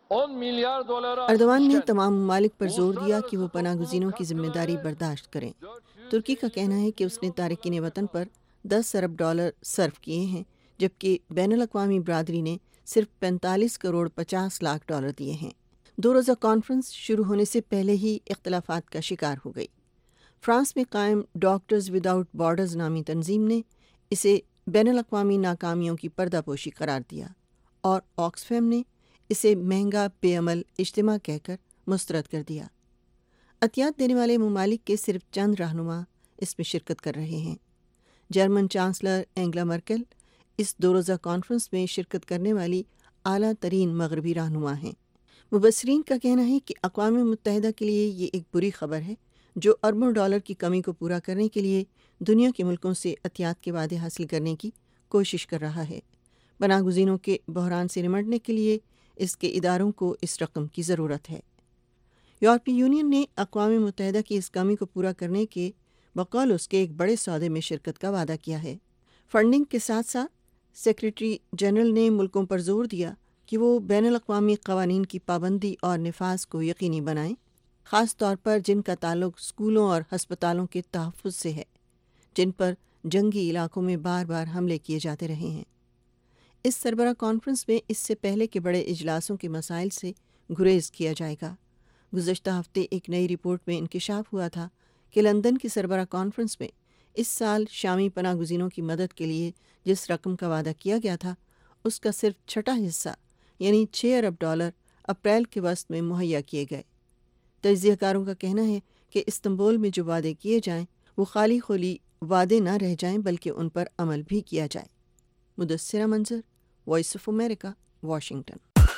10 milyar dolara Erdogan نے aşmışken تمام ممالک پر زور دیا کہ وہ پناہ گزینوں کی ذمہ داری برداشت کریں۔ ترکی کا کہنا ہے کہ اس نے تارکین وطن پر 10 ارب ڈالر صرف کیے ہیں، جبکہ بین الاقوامی برادری نے صرف 45 کروڑ 50 لاکھ ڈالر دیے ہیں۔ 2 روزہ کانفرنس شروع ہونے سے پہلے ہی اختلافات کا شکار ہو گئی۔ فرانس میں قائم ڈاکٹرز وداؤٹ بارڈرز نامی تنظیم نے اسے بین الاقوامی ناکامیوں کی پردہ پوشی قرار دیا اور آکسفیم نے اسے مہنگا بے عمل اجتماع کہہ کر مسترد کر دیا۔ عطیات دینے والے ممالک کے صرف چند رہنما اس میں شرکت کر رہے ہیں۔ جرمن چانسلر اینگلا مرکل اس 2 روزہ کانفرنس میں شرکت کرنے والی اعلیٰ ترین مغربی رہنما ہیں۔ مبصرین کا کہنا ہے کہ اقوام متحدہ کے لیے یہ ایک بری خبر ہے، جو اربوں ڈالر کی کمی کو پورا کرنے کے لیے دنیا کے ملکوں سے عطیات کے وعدے حاصل کرنے کی کوشش کر رہا ہے۔ پناہ گزینوں کے بحران سے نمٹنے کے لیے اس کے اداروں کو اس رقم کی ضرورت ہے۔ یورپی یونین نے اقوام متحدہ کی اس کمی کو پورا کرنے کے بقول اس کے ایک بڑے سودے میں شرکت کا وعدہ کیا ہے۔ فنڈنگ کے ساتھ ساتھ سیکریٹری جنرل نے ملکوں پر زور دیا کہ وہ بین الاقوامی قوانین کی پابندی اور نفاذ کو یقینی بنائیں، خاص طور پر جن کا تعلق اسکولوں اور ہسپتالوں کے تحفظ سے ہے، جن پر جنگی علاقوں میں بار بار حملے کیے جاتے رہے ہیں۔ اس سربراہ کانفرنس میں اس سے پہلے کے بڑے اجلاسوں کے مسائل سے گریز کیا جائے گا۔ گزشتہ ہفتے ایک نئی رپورٹ میں انکشاف ہوا تھا کہ لندن کی سربراہ کانفرنس میں اس سال شامی پناہ گزینوں کی مدد کے لیے جس رقم کا وعدہ کیا گیا تھا، اس کا صرف چھٹا حصہ یعنی 6 ارب ڈالر اپریل کے وسط میں مہیا کیے گئے۔ تجزیہ کاروں کا کہنا ہے کہ استنبول میں جو وعدے کیے جائیں وہ خالی خولی وعدے نہ رہ جائیں بلکہ ان پر عمل بھی کیا جائے۔ مدثرہ منظر، وائس آف امریکہ، واشنگٹن۔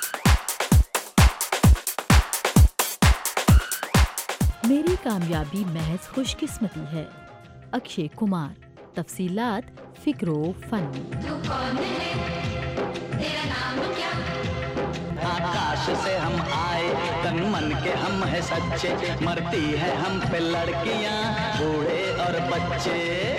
میری کامیابی محض خوش قسمتی ہے، اکشے کمار۔ تفصیلات فکر و فن۔ آکاش سے ہم آئے تن من کے ہم ہیں سچے، مرتی ہے ہم پہ لڑکیاں بوڑھے اور بچے،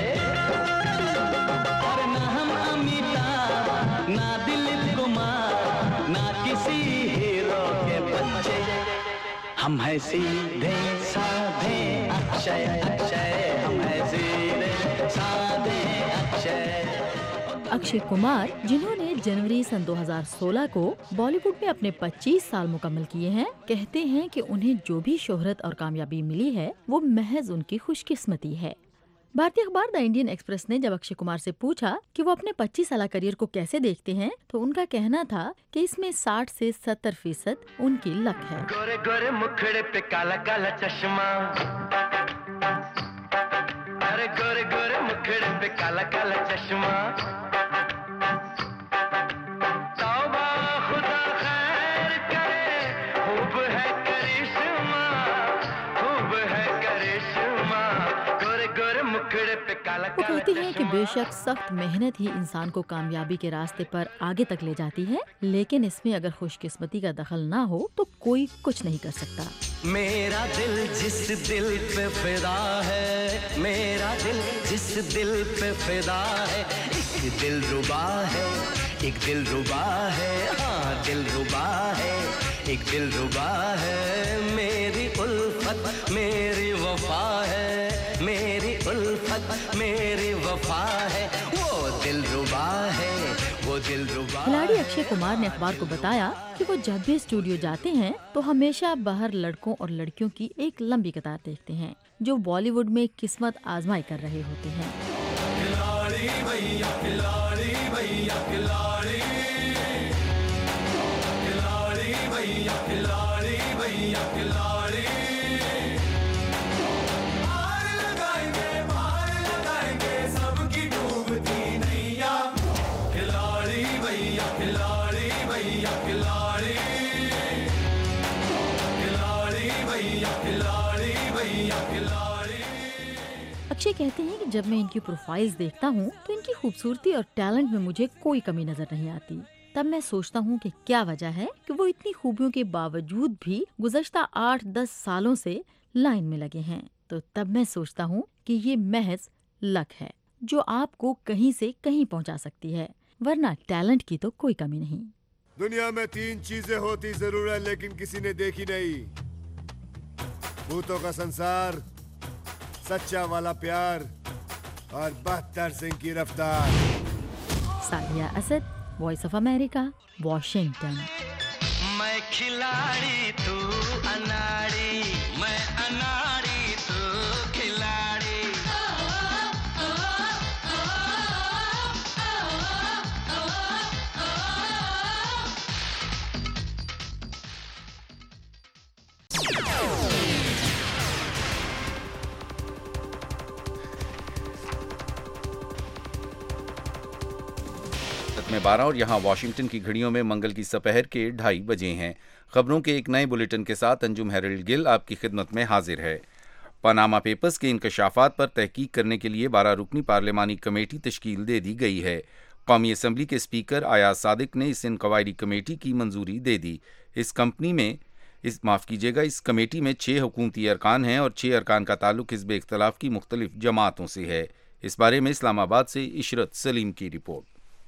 اور نہ ہم امیتابھ نہ دلیپ کمار نہ کسی ہیرو کے بچے، ہم ہیں سیدھے سادھے اکشے اکشے، ہم ہیں سیدھے سادھے اکشے۔ اکشے کمار، جنہوں نے جنوری سن 2016 کو بالی ووڈ میں اپنے 25 سال مکمل کیے ہیں، کہتے ہیں کہ انہیں جو بھی شہرت اور کامیابی ملی ہے وہ محض ان کی خوش قسمتی ہے۔ بھارتی اخبار دا انڈین ایکسپریس نے جب اکشے کمار سے پوچھا کہ وہ اپنے 25 سالہ کریئر کو کیسے دیکھتے ہیں تو ان کا کہنا تھا کہ اس میں 60 سے 70% ان کی لک ہے۔ گورے گورے مکھڑے پہ کالا کالا چشمہ، ارے گورے گورے مکھڑے پہ کالا کالا چشمہ، توبہ خدا خیر کرے، خوب ہے کرشمہ، خوب ہے کرشمہ، گورے گورے مکھڑے پہ کالا وہ کالا کہتی ہیں کہ بے شک سخت محنت ہی انسان کو کامیابی کے راستے پر آگے تک لے جاتی ہے، لیکن اس میں اگر خوش قسمتی کا دخل نہ ہو تو کوئی کچھ نہیں کر سکتا۔ میرا دل جس دل پہ فدا ہے، میرا دل جس دل پہ فدا ہے، ایک دل ربا ہے، ایک دل ربا ہے، ہاں دل ربا ہے، ایک دل ربا ہے، میری الفت میری وفا ہے، میری الفت میری وفا ہے، وہ دل ربا ہے، وہ دل ربا۔ کھلاڑی اکشے کمار نے اخبار کو بتایا کہ وہ جب بھی اسٹوڈیو جاتے ہیں تو ہمیشہ باہر لڑکوں اور لڑکیوں کی ایک لمبی قطار دیکھتے ہیں جو بالی ووڈ میں قسمت آزمائی کر رہے ہوتے ہیں۔ کھلاڑی بھیا کھلاڑی بھیا کھلاڑی، کھلاڑی بھیا کھلاڑی بھیا کھلاڑی، مار لگائیں گے سب کی ڈوبتی نैیا، کھلاڑی بھیا کھلاڑی بھیا کھلاڑی، کھلاڑی بھیا کھلاڑی بھیا کھلاڑی۔ اکشے کہتے ہیں کہ جب میں ان کی پروفائلز دیکھتا ہوں تو ان کی خوبصورتی اور ٹیلنٹ میں مجھے کوئی کمی نظر نہیں آتی۔ تب میں سوچتا ہوں کہ کیا وجہ ہے کہ وہ اتنی خوبیوں کے باوجود بھی گزشتہ 8-10 سالوں سے لائن میں لگے ہیں۔ تو تب میں سوچتا ہوں کہ یہ محض لک ہے جو آپ کو کہیں سے کہیں پہنچا سکتی ہے، ورنہ ٹیلنٹ کی تو کوئی کمی نہیں۔ दुनिया में 3 चीजें होती जरूर है लेकिन किसी ने देखी नहीं, भूतों का संसार, सच्चा वाला प्यार और 72 सिंह की रफ्तार। Sadia Asad, voice of America, Washington. मैं खिलाड़ी तू अनाड़ी, मैं अनाड़ी तू खिलाड़ी। में 12 और यहाँ वाशिंगटन की घड़ियों में मंगल की दोपहर के 2:30 बजे हैं। खबरों के एक नए बुलेटिन के साथ अंजुम हेरल्ड गिल आपकी खिदमत में हाजिर है। पनामा पेपर्स के इंकशाफात पर तहकीक करने के लिए 12 रुकनी पार्लिमानी कमेटी तश्कील दे दी गई है। कौमी असम्बली के स्पीकर आयाज सादिक ने इस इंक्वायरी कमेटी की मंजूरी दे दी। इस कमेटी में 6 हुकूमती अरकान हैं और 6 अरकान का ताल्लुक हिज़्ब इख्तिलाफ की मुख्तलिफ जमातों से है। इस बारे में इस्लामाबाद से इशरत सलीम की रिपोर्ट।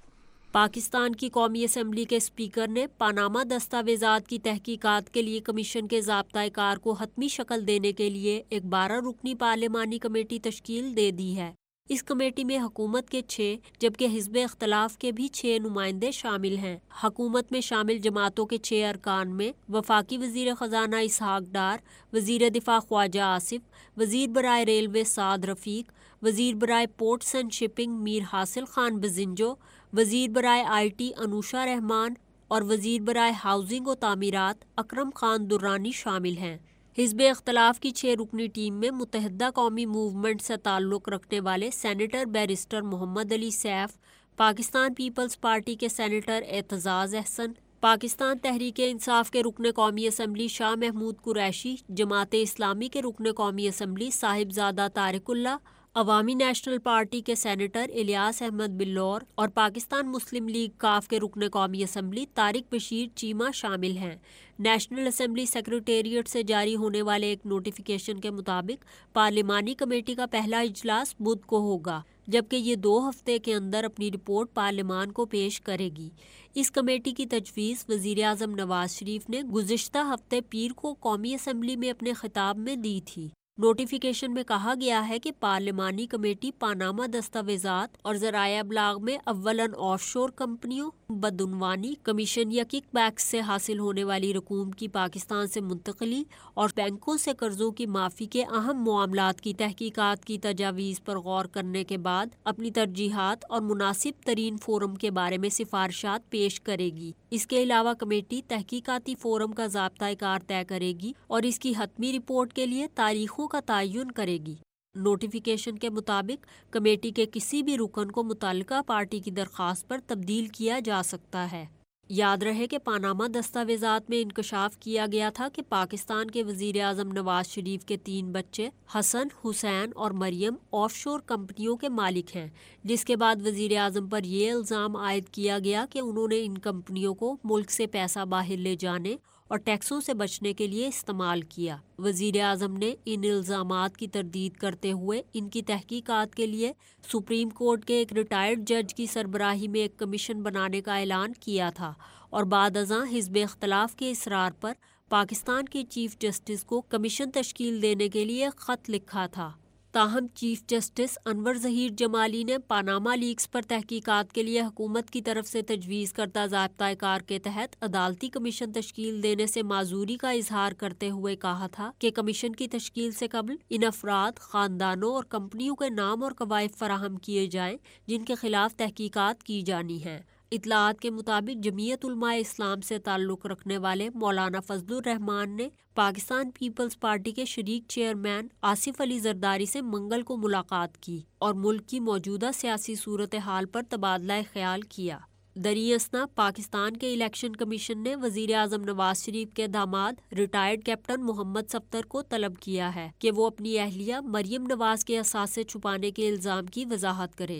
पाकिस्तान की कौमी असम्बली के स्पीकर ने पनामा दस्तावेजात की तहकीकात के लिए कमीशन के ज़ाब्ता कार को हतमी शक्ल देने के लिए एक 12 रुकनी पार्लिमानी कमेटी तश्कील दे दी है। इस कमेटी में हुकूमत के 6 जबकि हिज़्ब इख्तिलाफ के भी 6 नुमाइंदे शामिल हैं। हुकूमत में शामिल जमातों के 6 अरकान में वफाकी वज़ीर ख़जाना इसहाक डार, वज़ीर दिफा ख्वाजा आसिफ, वज़ीर बराए रेलवे साद रफ़ीक, वज़ीर बराए पोर्ट्स एंड शिपिंग मीर हासिल खान बजिंजो, वज़ीर बराए IT अनूशा रहमान और वज़ीर बराए हाउसिंग और तामीरात अकरम खान दुर्रानी शामिल हैं। हिज़्ब इख्तिलाफ की 6 रुकनी टीम में मुत्तहिदा कौमी मूवमेंट से ताल्लुक़ रखने वाले सेनेटर बैरिस्टर मोहम्मद अली सैफ, पाकिस्तान पीपल्स पार्टी के सेनेटर एतजाज़ अहसन, पाकिस्तान तहरीक इंसाफ के रुकन कौमी असम्बली शाह महमूद कुरैशी, जमात इस्लामी के रुकन कौमी असम्बली साहिबजादा तारिकुल्ला, अवामी नेशनल पार्टी के सेनेटर इलियास अहमद बिल्लौर और पाकिस्तान मुस्लिम लीग काफ के रुकन कौमी असम्बली तारिक बशीर चीमा शामिल हैं। नेशनल असम्बली सेक्रेटेरिएट से जारी होने वाले एक नोटिफिकेशन के मुताबिक पार्लिमानी कमेटी का पहला इजलास बुध को होगा, जबकि ये 2 हफ्ते के अंदर अपनी रिपोर्ट पार्लिमान को पेश करेगी। इस कमेटी की तजवीज़ वज़ीर आज़म नवाज शरीफ ने गुज़िश्ता हफ्ते पीर को कौमी असम्बली में अपने खिताब में दी थी। नोटिफिकेशन में कहा गया है कि पार्लिमानी कमेटी पनामा दस्तावेजात और ज़राए अबलाग में अव्वलन ऑफशोर कंपनियों, बदउनवानी, कमीशन या किकबैक्स से हासिल होने वाली रकूम की पाकिस्तान से मुंतकली और बैंकों से कर्जों की माफ़ी के अहम मामलात की तहकीकात की तजावीज़ पर गौर करने के बाद अपनी तरजीहात और मुनासिब तरीन फोरम के बारे में सिफारिशात पेश करेगी। इसके अलावा कमेटी तहकीकाती फोरम का ज़ाब्ता कार तय करेगी और इसकी हतमी रिपोर्ट के लिए तारीखों का तयन करेगी। नोटिफिकेशन के मुताबिक कमेटी के किसी भी रुकन को मुतल्लिका पार्टी की दरख्वास्त पर तब्दील किया जा सकता है। याद रहे कि पनामा दस्तावेजात में इंकशाफ किया गया था कि पाकिस्तान के वज़ीर आज़म नवाज शरीफ के 3 बच्चे हसन, हुसैन और मरियम ऑफशोर कंपनियों के मालिक हैं, जिसके बाद वज़ीर आज़म पर यह इल्ज़ाम आयद किया गया कि उन्होंने इन कंपनियों को मुल्क से पैसा बाहर ले जाने और टैक्सों से बचने के लिए इस्तेमाल किया। वज़ीर आज़म ने इन इल्ज़ामात की तरदीद करते हुए इनकी तहकीकात के लिए सुप्रीम कोर्ट के एक रिटायर्ड जज की सरबराही में एक कमीशन बनाने का ऐलान किया था और बाद अज़ां हिज़्ब इख्तिलाफ के इसरार पर पाकिस्तान के चीफ जस्टिस को कमीशन तश्कील देने के लिए ख़त लिखा था। ताहम चीफ जस्टिस अनवर ज़हीर जमाली ने पनामा लीक्स पर तहकीकात के लिए हुकूमत की तरफ से तजवीज़ करदा ज़ाब्ता कार के तहत अदालती कमीशन तश्कील देने से माजूरी का इजहार करते हुए कहा था कि कमीशन की तश्कील से कबल इन अफराद, ख़ानदानों और कंपनियों के नाम और कवायद फराहम किए जाएँ जिनके खिलाफ तहकीकात की जानी है। इतलात के मुताबिक जमीयत उलमाए इस्लाम से ताल्लुक़ रखने वाले मौलाना फजलुर रहमान ने पाकिस्तान पीपल्स पार्टी के शरीक चेयरमैन आसिफ अली जरदारी से मंगल को मुलाकात की और मुल्क की मौजूदा सियासी सूरत हाल पर तबादला ख्याल किया। दरियासना पाकिस्तान के इलेक्शन कमीशन ने वज़ीर आज़म नवाज शरीफ के दामाद रिटायर्ड कैप्टन मोहम्मद सफ्तर को तलब किया है कि वो अपनी अहलिया मरियम नवाज के असासे छुपाने के इल्ज़ाम की वजाहत करें।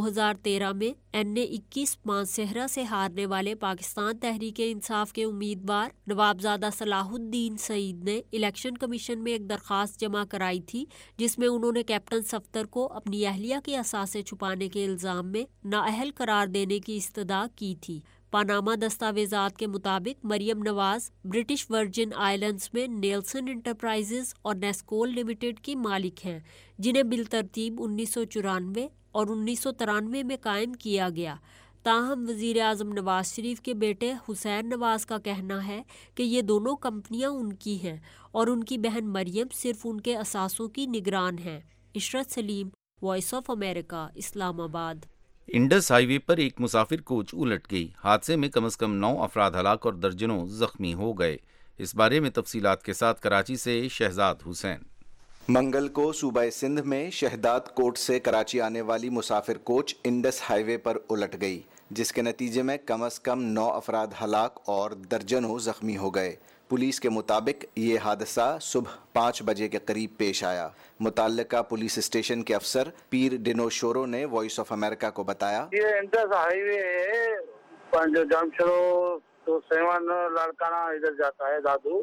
2013 में NA-21 मानसेहरा से हारने वाले पाकिस्तान तहरीक इंसाफ के उम्मीदवार नवाबजादा सलाहुद्दीन सईद ने इलेक्शन कमीशन में एक दरख्वास्त जमा कराई थी, जिसमें उन्होंने कैप्टन सफ्तर को अपनी अहलिया के असासे छुपाने के इल्ज़ाम में नाअहल करार देने की इस्तदा की थी। पनामा दस्तावेजात के मुताबिक Maryam Nawaz British Virgin Islands में नेल्सन इंटरप्राइजेज और नेस्कोल लिमिटेड की मालिक हैं, जिन्हें बिलतरतीब 1994 और 1993 में कायम किया गया। ताहम वज़ीर आज़म नवाज शरीफ के बेटे हुसैन नवाज का कहना है कि ये दोनों कंपनियां उनकी हैं और उनकी बहन मरियम सिर्फ उनके असासों की निगरान हैं। Ishrat Saleem, voice of America, Islamabad. Indus highway पर एक मुसाफिर कोच उलट गई। हादसे में कम से कम 9 अफराद हलाक और दर्जनों जख्मी हो गए। इस बारे में तफसीलात के साथ कराची से शहजाद हुसैन। मंगल को सूबा सिंध में शहदाद कोट से कराची आने वाली मुसाफिर कोच इंडस हाईवे पर उलट गई, जिसके नतीजे में कम से कम 9 अफराद हलाक और दर्जनों जख्मी हो गए। पुलिस के मुताबिक ये हादसा सुबह 5 बजे के करीब पेश आया। मुतल्लिका पुलिस स्टेशन के अफसर पीर डिनोशोरो ने वॉइस ऑफ अमेरिका को बताया, ये इंडस हाईवे है, जमशेरो तो 7 लड़काना इधर जाता है दादू,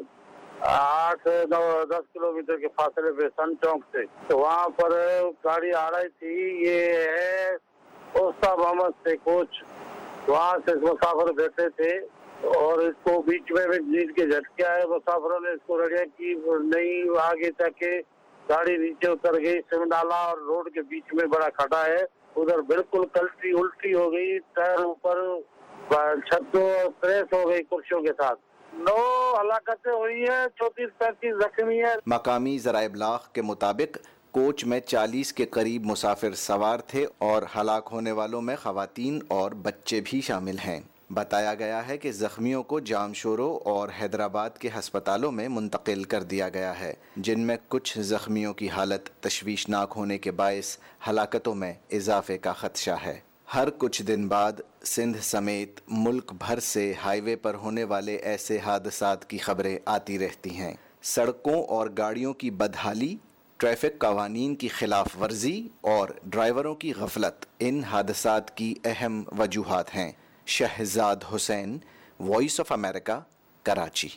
8-9-10 किलोमीटर के फासले पे सन चौक से। तो वहाँ पर गाड़ी आ रही थी, ये है उस्ताद मोहम्मद से कोच, वहाँ से मुसाफिर बैठे थे और इसको बीच में नींद के झटके आए। मुसाफिरों ने इसको रड़िया की नहीं, आगे जाके गाड़ी नीचे उतर गई। सिमडाला और रोड के बीच में बड़ा खड्डा है, उधर बिल्कुल कल्टी उल्टी हो गई, टायर ऊपर, छत प्रेस हो गई कुर्सियों के साथ। 9 हलाकतें हुई है, 34-35 जख्मी है। मकामी ज़राए इब्लाग के मुताबिक कोच में 40 के करीब मुसाफिर सवार थे और हलाक होने वालों में ख़वातीन और बच्चे भी शामिल हैं। बताया गया है कि जख्मियों को जामशोरो और हैदराबाद के हस्पतालों में मुंतकिल कर दिया गया है, जिनमें कुछ जख्मियों की हालत तशवीशनाक होने के बायस हलाकतों में इजाफे का खदशा है। हर कुछ दिन बाद सिंध समेत मुल्क भर से हाईवे पर होने वाले ऐसे हादसात की खबरें आती रहती हैं। सड़कों और गाड़ियों की बदहाली, ट्रैफिक कवानीन की खिलाफ वर्जी और ड्राइवरों की गफलत इन हादसात की अहम वजूहात हैं। Shahzad Hussain, voice of America, Karachi.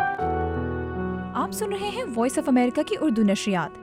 आप सुन रहे हैं वॉइस ऑफ अमेरिका की उर्दू नशरियात।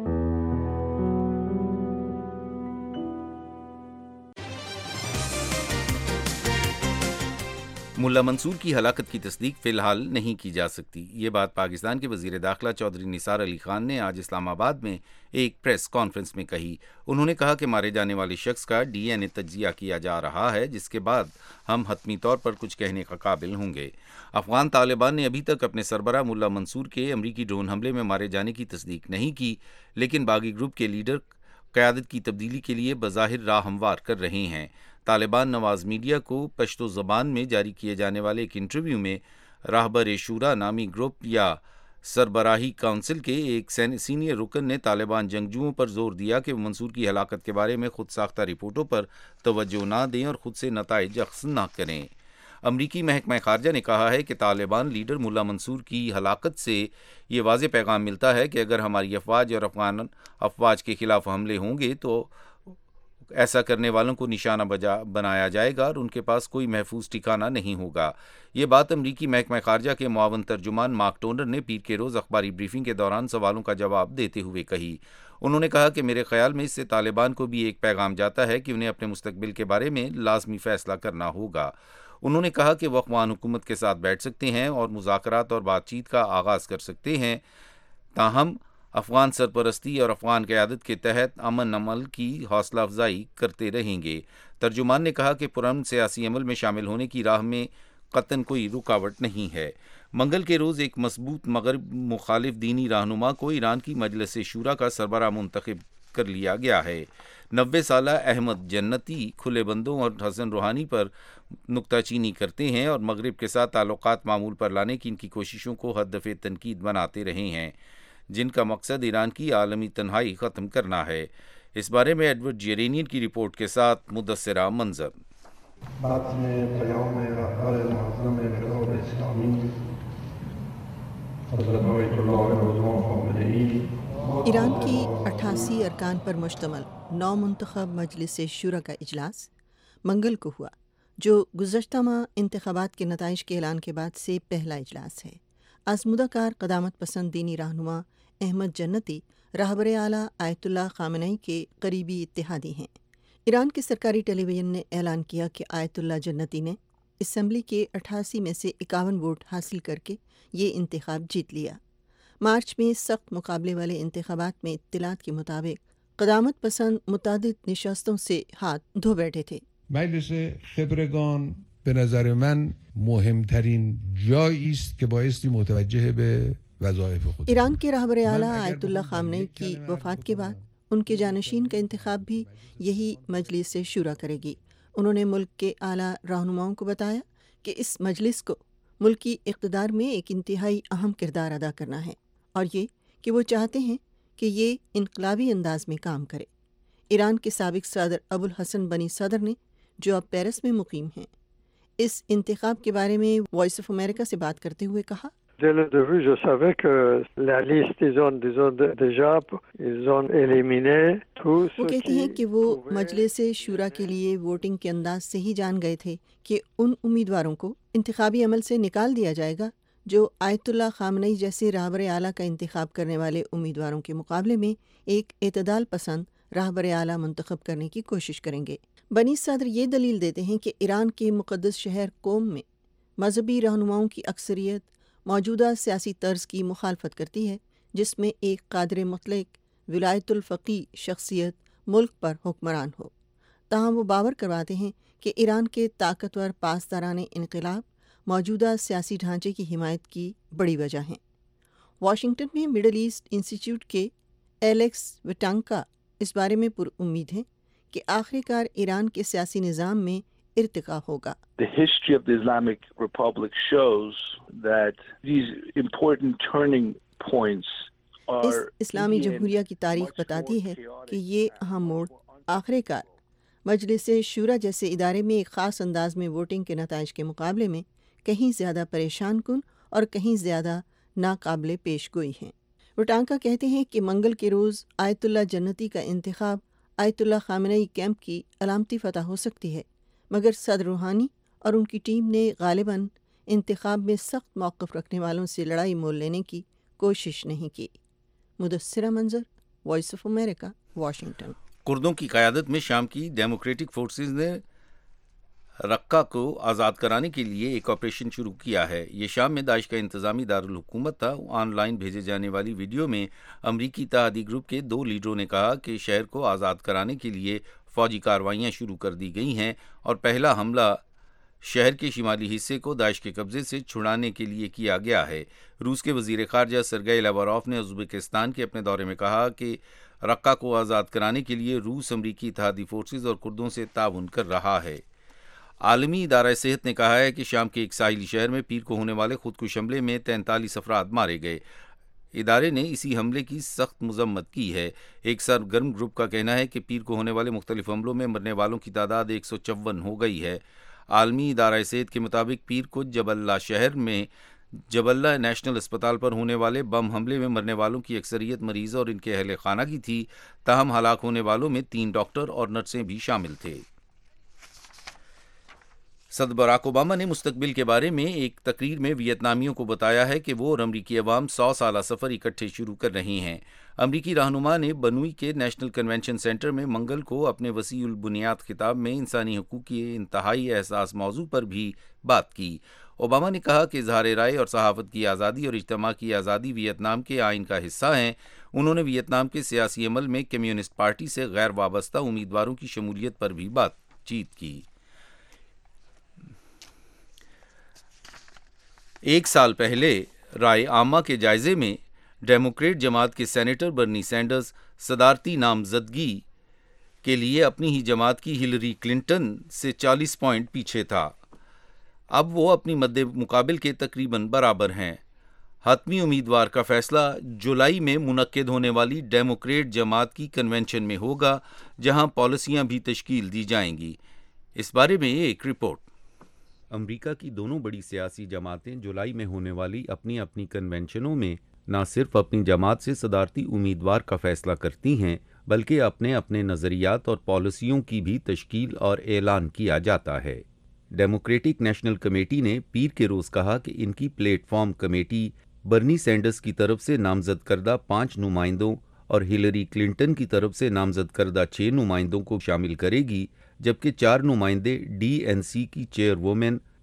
मुल्ला मंसूर की हलाकत की तस्दीक फ़िलहाल नहीं की जा सकती। ये बात पाकिस्तान के वज़ीर दाखिला चौधरी निसार अली खान ने आज इस्लामाबाद में एक प्रेस कॉन्फ्रेंस में कही। उन्होंने कहा कि मारे जाने वाले शख्स का DNA तज्जिया किया जा रहा है, जिसके बाद हम हतमी तौर पर कुछ कहने का काबिल होंगे। अफगान तालिबान ने अभी तक अपने सरबराह मुल्ला मंसूर के अमरीकी ड्रोन हमले में मारे जाने की तस्दीक नहीं की, लेकिन बागी ग्रुप के लीडर क़यादत की तब्दीली के लिए बज़ाहिर राह हमवार कर रहे हैं। तालिबान नवाज मीडिया को पश्तो ज़बान में जारी किए जाने वाले एक इंटरव्यू में राहबर शूरा नामी ग्रुप या सरबराही काउंसिल के एक सीनियर रुकन ने तालिबान जंगजुओं पर जोर दिया कि वो मंसूर की हलाकत के बारे में खुद साख्ता रिपोर्टों पर तवज्जो ना दें और खुद से नताइज अख्ज़ ना करें। अमरीकी महकमा खारजा ने कहा है कि तालिबान लीडर मुल्ला मंसूर की हलाकत से ये वाज़ेह पैगाम मिलता है कि अगर हमारी अफवाज और अफगान अफवाज के खिलाफ हमले होंगे तो ऐसा करने वालों को निशाना बनाया जाएगा और उनके पास कोई महफूज ठिकाना नहीं होगा। ये बात अमरीकी महकमा खारजा के मुआवन तर्जुमान मार्क टोनर ने पीर के रोज़ अखबारी ब्रीफिंग के दौरान सवालों का जवाब देते हुए कही। उन्होंने कहा कि मेरे ख्याल में इससे तालिबान को भी एक पैगाम जाता है कि उन्हें अपने मुस्तकबिल के बारे में लाजमी फ़ैसला करना होगा। उन्होंने कहा कि वह अफ़गान हुकूमत के साथ बैठ सकते हैं और मुज़ाकरात और बातचीत का आगाज़ कर सकते हैं, ताहम अफ़गान सरपरस्ती और अफ़गान क़यादत के तहत अमन अमल की हौसला अफजाई करते रहेंगे। तर्जुमान ने कहा कि पुरअमन सियासी अमल में शामिल होने की राह में कतन कोई रुकावट नहीं है। मंगल के रोज़ एक मजबूत मगरब मुखालिफ दीनी रहनुमा को ईरान की मजलिस शूरा का सरबराह मुंतखब कर लिया गया है। 90 साला अहमद जन्नती खुले बंदों और हसन रूहानी पर नुक्ताचीनी करते हैं और मगरिब के साथ ताल्लुकात मामूल पर लाने की इनकी कोशिशों को हदफ तनकीद बनाते रहे हैं, जिनका मकसद ईरान की आलमी तन्हाई ख़त्म करना है। इस बारे में एडवर्ड जेरेनियन की रिपोर्ट के साथ मुदस्सिरा मंजर। ईरान की 88 अरकान पर मुश्तमल 9 मुंतखब मजलिस शूरा का इजलास मंगल को हुआ, जो गुज़श्ता माह इंतखाबात के नताइज के ऐलान के बाद से पहला इजलास है। आज़मुदाकार क़दामत पसंद दीनी रहनुमा अहमद जन्नती रहबर आला आयतुल्लाह ख़ामेनी के करीबी इत्तेहादी हैं। ईरान के सरकारी टेलीविज़न ने ऐलान किया कि आयतुल्लाह जन्नती ने اسمبلی کے 88 میں سے 51 ووٹ حاصل کر کے یہ انتخاب جیت لیا۔ مارچ میں سخت مقابلے والے انتخابات میں اطلاعات کے مطابق قدامت پسند متعدد نشستوں سے ہاتھ دھو بیٹھے تھے۔ مجلس خبرگان به نظر من مهمترین جایی است که بایستی متوجه به وظایف خود۔ ایران کے رہبر اعلیٰ آیت اللہ خامنئی کی وفات کے بعد ان کے جانشین کا انتخاب بھی یہی مجلس شورا کرے گی۔ انہوں نے ملک کے اعلیٰ رہنماؤں کو بتایا کہ اس مجلس کو ملکی اقتدار میں ایک انتہائی اہم کردار ادا کرنا ہے، اور یہ کہ وہ چاہتے ہیں کہ یہ انقلابی انداز میں کام کرے۔ ایران کے سابق صدر ابوالحسن بنی صدر نے، جو اب پیرس میں مقیم ہیں، اس انتخاب کے بارے میں وائس آف امریکہ سے بات کرتے ہوئے کہا، Dès le début, je savais que la liste, déjà, ils ont éliminé tout ce وہ کہتے ہیں کہ وہ مجلس شورا کے لیے ووٹنگ کے انداز سے ہی جان گئے تھے کہ ان امیدواروں کو انتخابی عمل سے نکال دیا جائے گا جو آیت اللہ خامنئی جیسے رہبر اعلیٰ کا انتخاب کرنے والے امیدواروں کے مقابلے میں ایک اعتدال پسند رہبر اعلیٰ منتخب کرنے کی کوشش کریں گے۔ بنی صدر یہ دلیل دیتے ہیں کہ ایران کے مقدس شہر قوم میں مذہبی رہنماؤں کی اکثریت موجودہ سیاسی طرز کی مخالفت کرتی ہے، جس میں ایک قادر مطلق ولایت الفقی شخصیت ملک پر حکمران ہو۔ تاہم وہ باور کرواتے ہیں کہ ایران کے طاقتور پاسداران انقلاب موجودہ سیاسی ڈھانچے کی حمایت کی بڑی وجہ ہیں۔ واشنگٹن میں مڈل ایسٹ انسٹیٹیوٹ کے ایلیکس وٹانکا اس بارے میں پر امید ہیں کہ آخر کار ایران کے سیاسی نظام میں ارتقا ہوگا۔ The history of the Islamic Republic shows that these important turning points are اس اسلامی جمہوریہ کی تاریخ بتاتی ہے کہ یہ اہم موڑ آخر کار مجلس شورا جیسے ادارے میں ایک خاص انداز میں ووٹنگ کے نتائج کے مقابلے میں کہیں زیادہ پریشان کن اور کہیں زیادہ ناقابل پیش گوئی ہیں۔ وٹانکا کہتے ہیں کہ منگل کے روز آیت اللہ جنتی کا انتخاب آیت اللہ خامنئی کیمپ کی علامتی فتح ہو سکتی ہے، مگر صدر روحانی اور ان کی ٹیم نے غالباً انتخاب میں سخت موقف رکھنے والوں سے لڑائی مول لینے کی کوشش نہیں کی۔ مدثرہ منظر، وائس آف امریکہ، واشنگٹن۔ کردوں کی قیادت میں شام کی ڈیموکریٹک فورسز نے رقہ کو آزاد کرانے کے لیے ایک آپریشن شروع کیا ہے۔ یہ شام میں داعش کا انتظامی دارالحکومت تھا۔ آن لائن بھیجے جانے والی ویڈیو میں امریکی اتحادی گروپ کے 2 لیڈروں نے کہا کہ شہر کو آزاد کرانے کے لیے فوجی کارروائیاں شروع کر دی گئی ہیں اور پہلا حملہ شہر کے شمالی حصے کو داعش کے قبضے سے چھڑانے کے لیے کیا گیا ہے۔ روس کے وزیر خارجہ سرگئی لاواروف نے ازبکستان کے اپنے دورے میں کہا کہ رقہ کو آزاد کرانے کے لیے روس امریکی اتحادی فورسز اور کردوں سے تعاون کر رہا ہے۔ عالمی ادارہ صحت نے کہا ہے کہ شام کے ایک ساحلی شہر میں پیر کو ہونے والے خودکش حملے میں 43 افراد مارے گئے۔ ادارے نے اسی حملے کی سخت مذمت کی ہے۔ ایک سرگرم گروپ کا کہنا ہے کہ پیر کو ہونے والے مختلف حملوں میں مرنے والوں کی تعداد 154 ہو گئی ہے۔ عالمی ادارہ صحت کے مطابق پیر کو جبلہ شہر میں جبلہ نیشنل اسپتال پر ہونے والے بم حملے میں مرنے والوں کی اکثریت مریض اور ان کے اہل خانہ کی تھی، تاہم ہلاک ہونے والوں میں 3 ڈاکٹر اور نرسیں بھی شامل تھے۔ صدر براک اوباما نے مستقبل کے بارے میں ایک تقریر میں ویتنامیوں کو بتایا ہے کہ وہ اور امریکی عوام 100 سالہ سفر اکٹھے شروع کر رہے ہیں۔ امریکی رہنما نے بنوئی کے نیشنل کنونشن سینٹر میں منگل کو اپنے وسیع البنیاد خطاب میں انسانی حقوق کی انتہائی حساس موضوع پر بھی بات کی۔ اوباما نے کہا کہ اظہار رائے اور صحافت کی آزادی اور اجتماع کی آزادی ویتنام کے آئین کا حصہ ہیں۔ انہوں نے ویتنام کے سیاسی عمل میں کمیونسٹ پارٹی سے غیر وابستہ امیدواروں کی شمولیت پر بھی بات چیت کی۔ 1 سال پہلے رائے عامہ کے جائزے میں ڈیموکریٹ جماعت کے سینیٹر برنی سینڈرز صدارتی نامزدگی کے لیے اپنی ہی جماعت کی ہلری کلنٹن سے 40 پوائنٹ پیچھے تھا۔ اب وہ اپنی مد مقابل کے تقریباً برابر ہیں۔ حتمی امیدوار کا فیصلہ جولائی میں منعقد ہونے والی ڈیموکریٹ جماعت کی کنونشن میں ہوگا، جہاں پالیسیاں بھی تشکیل دی جائیں گی۔ اس بارے میں ایک رپورٹ۔ امریکہ کی دونوں بڑی سیاسی جماعتیں جولائی میں ہونے والی اپنی اپنی کنونشنوں میں نہ صرف اپنی جماعت سے صدارتی امیدوار کا فیصلہ کرتی ہیں، بلکہ اپنے اپنے نظریات اور پالیسیوں کی بھی تشکیل اور اعلان کیا جاتا ہے۔ ڈیموکریٹک نیشنل کمیٹی نے پیر کے روز کہا کہ ان کی platform committee Bernie Sanders کی طرف سے نامزد کردہ 5 نمائندوں اور ہلری کلنٹن کی طرف سے نامزد کردہ 6 نمائندوں کو شامل کرے گی، جبکہ 4 نمائندے ڈی این سی کی چیئر وومن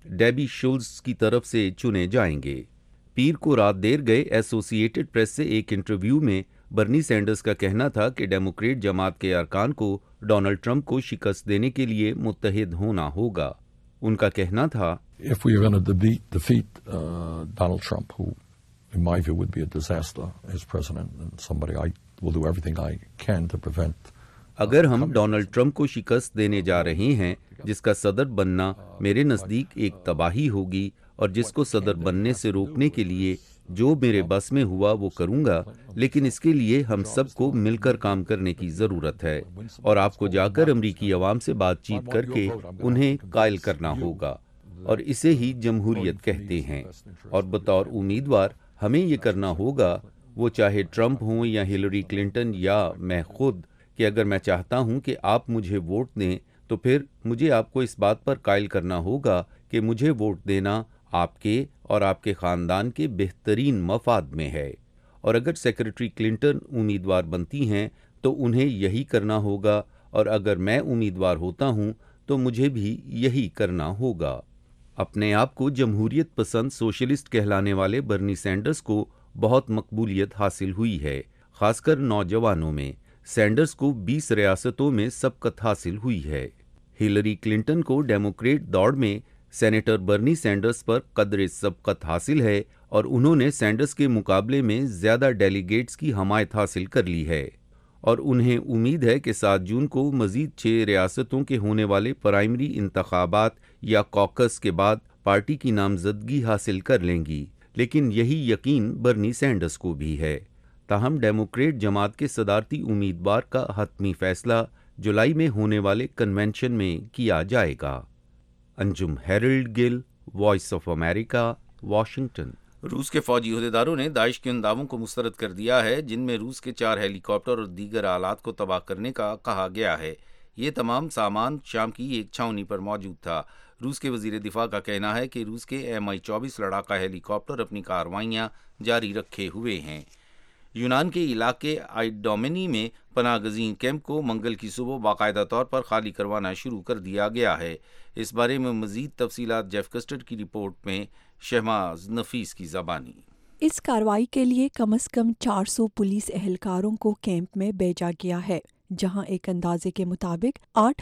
डेबी शुल्स की तरफ से चुने जाएंगे। पीर को रात देर गए एसोसिएटेड प्रेस से एक इंटरव्यू में बर्नी सैंडर्स का कहना था कि डेमोक्रेट जमात के अरकान को डोनाल्ड ट्रंप को शिकस्त देने के लिए मुत्तहिद होना होगा। उनका कहना था, If we are going to defeat Donald Trump, who in my view would be a disaster as president, and somebody I will do everything I can to prevent. अगर हम डोनाल्ड ट्रंप को शिकस्त देने जा रहे हैं, जिसका सदर बनना मेरे नज़दीक एक तबाही होगी, और जिसको सदर बनने से रोकने के लिए जो मेरे बस में हुआ वो करूंगा, लेकिन इसके लिए हम सबको मिलकर काम करने की ज़रूरत है और आपको जाकर अमरीकी अवाम से बातचीत करके उन्हें कायल करना होगा, और इसे ही जमहूरियत कहते हैं। और बतौर उम्मीदवार हमें ये करना होगा, वो चाहे ट्रंप हों या हिलरी क्लिंटन या मैं खुद, कि अगर मैं चाहता हूं कि आप मुझे वोट दें तो फिर मुझे आपको इस बात पर कायल करना होगा कि मुझे वोट देना आपके और आपके ख़ानदान के बेहतरीन मफाद में है, और अगर सेक्रेटरी क्लिंटन उम्मीदवार बनती हैं तो उन्हें यही करना होगा, और अगर मैं उम्मीदवार होता हूं तो मुझे भी यही करना होगा। अपने आप को जमहूरियत पसंद सोशलिस्ट कहलाने वाले बर्नी सैंडर्स को बहुत मकबूलियत हासिल हुई है, खासकर नौजवानों में। सैंडर्स को 20 रियासतों में सबकत हासिल हुई है। हिलरी क्लिंटन को डेमोक्रेट दौड़ में सेनेटर बर्नी सैंडर्स पर कदर सबकत हासिल है, और उन्होंने सैंडर्स के मुकाबले में ज़्यादा डेलीगेट्स की हमायत हासिल कर ली है, और उन्हें उम्मीद है कि 7 जून को मज़ीद 6 रियासतों के होने वाले प्राइमरी इंतखाबात या कॉकस के बाद पार्टी की नामजदगी हासिल कर लेंगी। लेकिन यही यकीन बर्नी सैंडर्स को भी है। ताहम डेमोक्रेट जमात के सदारती उम्मीदवार का हतमी फैसला जुलाई में होने वाले कन्वेंशन में किया जाएगा। Anjum Harold Gill, voice of America, Washington. रूस के फौजी अहदेदारों ने दाइश के उन दावों को मुस्तरद कर दिया है जिनमें रूस के 4 हेलीकॉप्टर और दीगर आलात को तबाह करने का कहा गया है। ये तमाम सामान शाम की एक छावनी पर मौजूद था। रूस के वजीर दिफा का कहना है कि रूस के Mi-24 लड़ाका हेलीकॉप्टर अपनी कार्रवाइयाँ जारी रखे हुए हैं। यूनान के इलाके आइडोमेनी में पनाहगज़ीन कैंप को मंगल की सुबह बाकायदा तौर पर खाली करवाना शुरू कर दिया गया है। इस बारे में मज़ीद तफसीलात जेफ कस्टर्ड की रिपोर्ट में शहमाज नफीस की ज़बानी। इस कार्रवाई के लिए कम से कम 400 पुलिस एहलकारों को कैंप में भेजा गया है, जहां एक अंदाजे के मुताबिक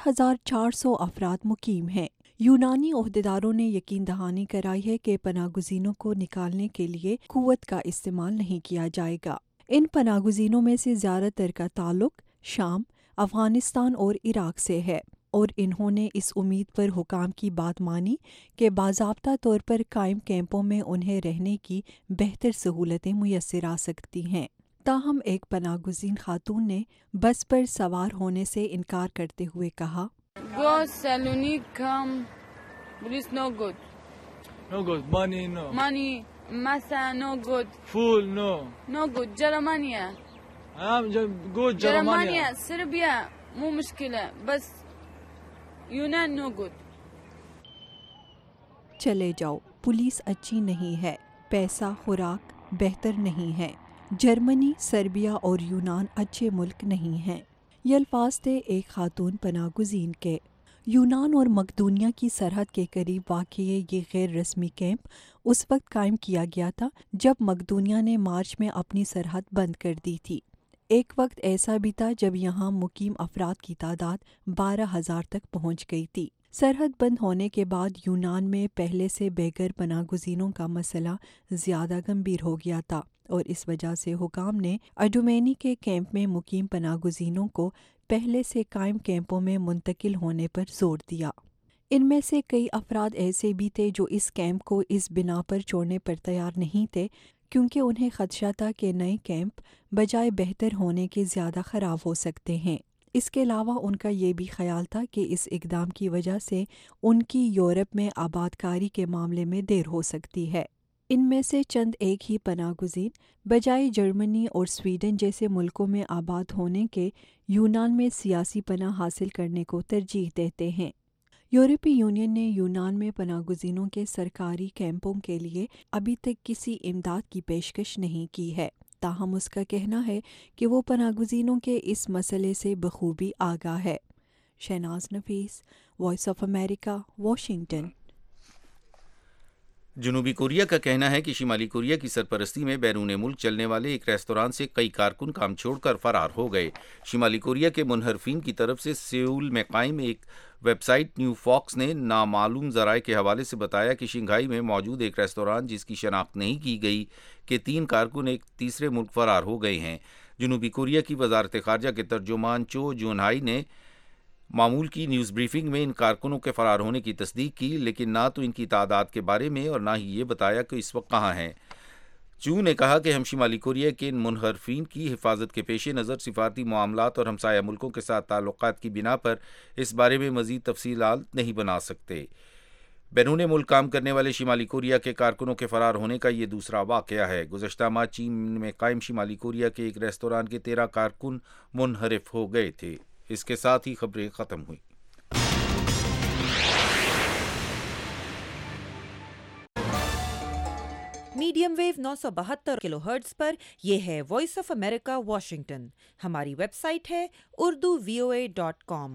8,400 अफराद मुकीम हैं। यूनानी ओहदेदारों ने यकीन दहानी कराई है कि पनाहगज़ीनों को निकालने के लिए कुव्वत का इस्तेमाल नहीं किया जाएगा। इन पनाहगज़ीनों में से ज़्यादातर का ताल्लुक शाम, अफ़गानिस्तान और इराक से है, और इन्होंने इस उम्मीद पर हुकाम की बात मानी कि बाज़ाब्ता तौर पर कायम कैंपों में उन्हें रहने की बेहतर सहूलतें मुयस्सर आ सकती हैं। ताहम एक पनाहगज़ीन खातून ने बस पर सवार होने से इनकार करते हुए कहा, Go Salonik, come. Police no good. No good. Money no. Money, masa no good. Food no. No good. Germania. Good Germania. Serbia مو مشكلة بس यूनान no good. चले जाओ, पुलिस अच्छी नहीं है, पैसा खुराक बेहतर नहीं है। जर्मनी, सर्बिया और यूनान अच्छे मुल्क नहीं हैं। ये अल्फाज थे एक खातून पनाहगज़ीन के। यूनान और मकदूनिया की सरहद के करीब वाक़ई ये गैर रस्मी कैंप उस वक्त कायम किया गया था जब मकदूनिया ने मार्च में अपनी सरहद बंद कर दी थी। एक वक्त ऐसा भी था जब यहाँ मुकीम अफराद की तादाद 12,000 तक पहुँच गई थी। सरहद बंद होने के बाद यूनान में पहले से बेघर पनाहगज़ीनों का मसला ज़्यादा गंभीर हो गया था, और इस वजह से हुकाम ने अडुमेनी के कैंप में मुकीम पनाहगज़ीनों को पहले से कायम कैंपों में मुंतकिल होने पर जोर दिया। इनमें से कई अफराद ऐसे भी थे जो इस कैंप को इस बिना पर छोड़ने पर तैयार नहीं थे, क्योंकि उन्हें खदशा था कि नए कैंप बजाय बेहतर होने के ज़्यादा ख़राब हो सकते हैं। इसके अलावा उनका ये भी ख्याल था कि इस इक़दाम की वजह से उनकी यूरोप में आबादकारी के मामले में देर हो सकती है। इनमें से चंद एक ही पनाहगज़ीन बजाय जर्मनी और स्वीडन जैसे मुल्कों में आबाद होने के यूनान में सियासी पनाह हासिल करने को तरजीह देते हैं। यूरोपीय यूनियन ने यूनान में पनाहगज़ीनों के सरकारी कैंपों के लिए अभी तक किसी इमदाद की पेशकश नहीं की है। ताहम उसका कहना है कि वो पनाहगज़ीनों के इस मसले से बखूबी आगाह है। Shahnaz Nafees, voice of America, Washington. جنوبی کوریا کا کہنا ہے کہ شمالی کوریا کی سرپرستی میں بیرون ملک چلنے والے ایک ریستوران سے کئی کارکن کام چھوڑ کر فرار ہو گئے۔ شمالی کوریا کے منحرفین کی طرف سے سیول میں قائم ایک ویب سائٹ نیو فاکس نے نامعلوم ذرائع کے حوالے سے بتایا کہ شنگھائی میں موجود ایک ریستوران جس کی شناخت نہیں کی گئی کہ 3 کارکن ایک تیسرے ملک فرار ہو گئے ہیں۔ جنوبی کوریا کی وزارت خارجہ کے ترجمان چو جون-ہائی نے معمول کی نیوز بریفنگ میں ان کارکنوں کے فرار ہونے کی تصدیق کی، لیکن نہ تو ان کی تعداد کے بارے میں اور نہ ہی یہ بتایا کہ اس وقت کہاں ہیں۔ چو نے کہا کہ ہم شمالی کوریا کے ان منحرفین کی حفاظت کے پیش نظر سفارتی معاملات اور ہمسایہ ملکوں کے ساتھ تعلقات کی بنا پر اس بارے میں مزید تفصیلات نہیں بنا سکتے۔ بیرون ملک کام کرنے والے شمالی کوریا کے کارکنوں کے فرار ہونے کا یہ دوسرا واقعہ ہے۔ گزشتہ ماہ چین میں قائم شمالی کوریا کے ایک ریستوران کے 13 کارکن منحرف ہو گئے تھے۔ اس کے ساتھ ہی خبریں ختم ہوئیں۔ میڈیم ویو 972 کلو ہرٹز پر یہ ہے وائس آف امریکہ واشنگٹن۔ ہماری ویب سائٹ ہے urduvoa.com۔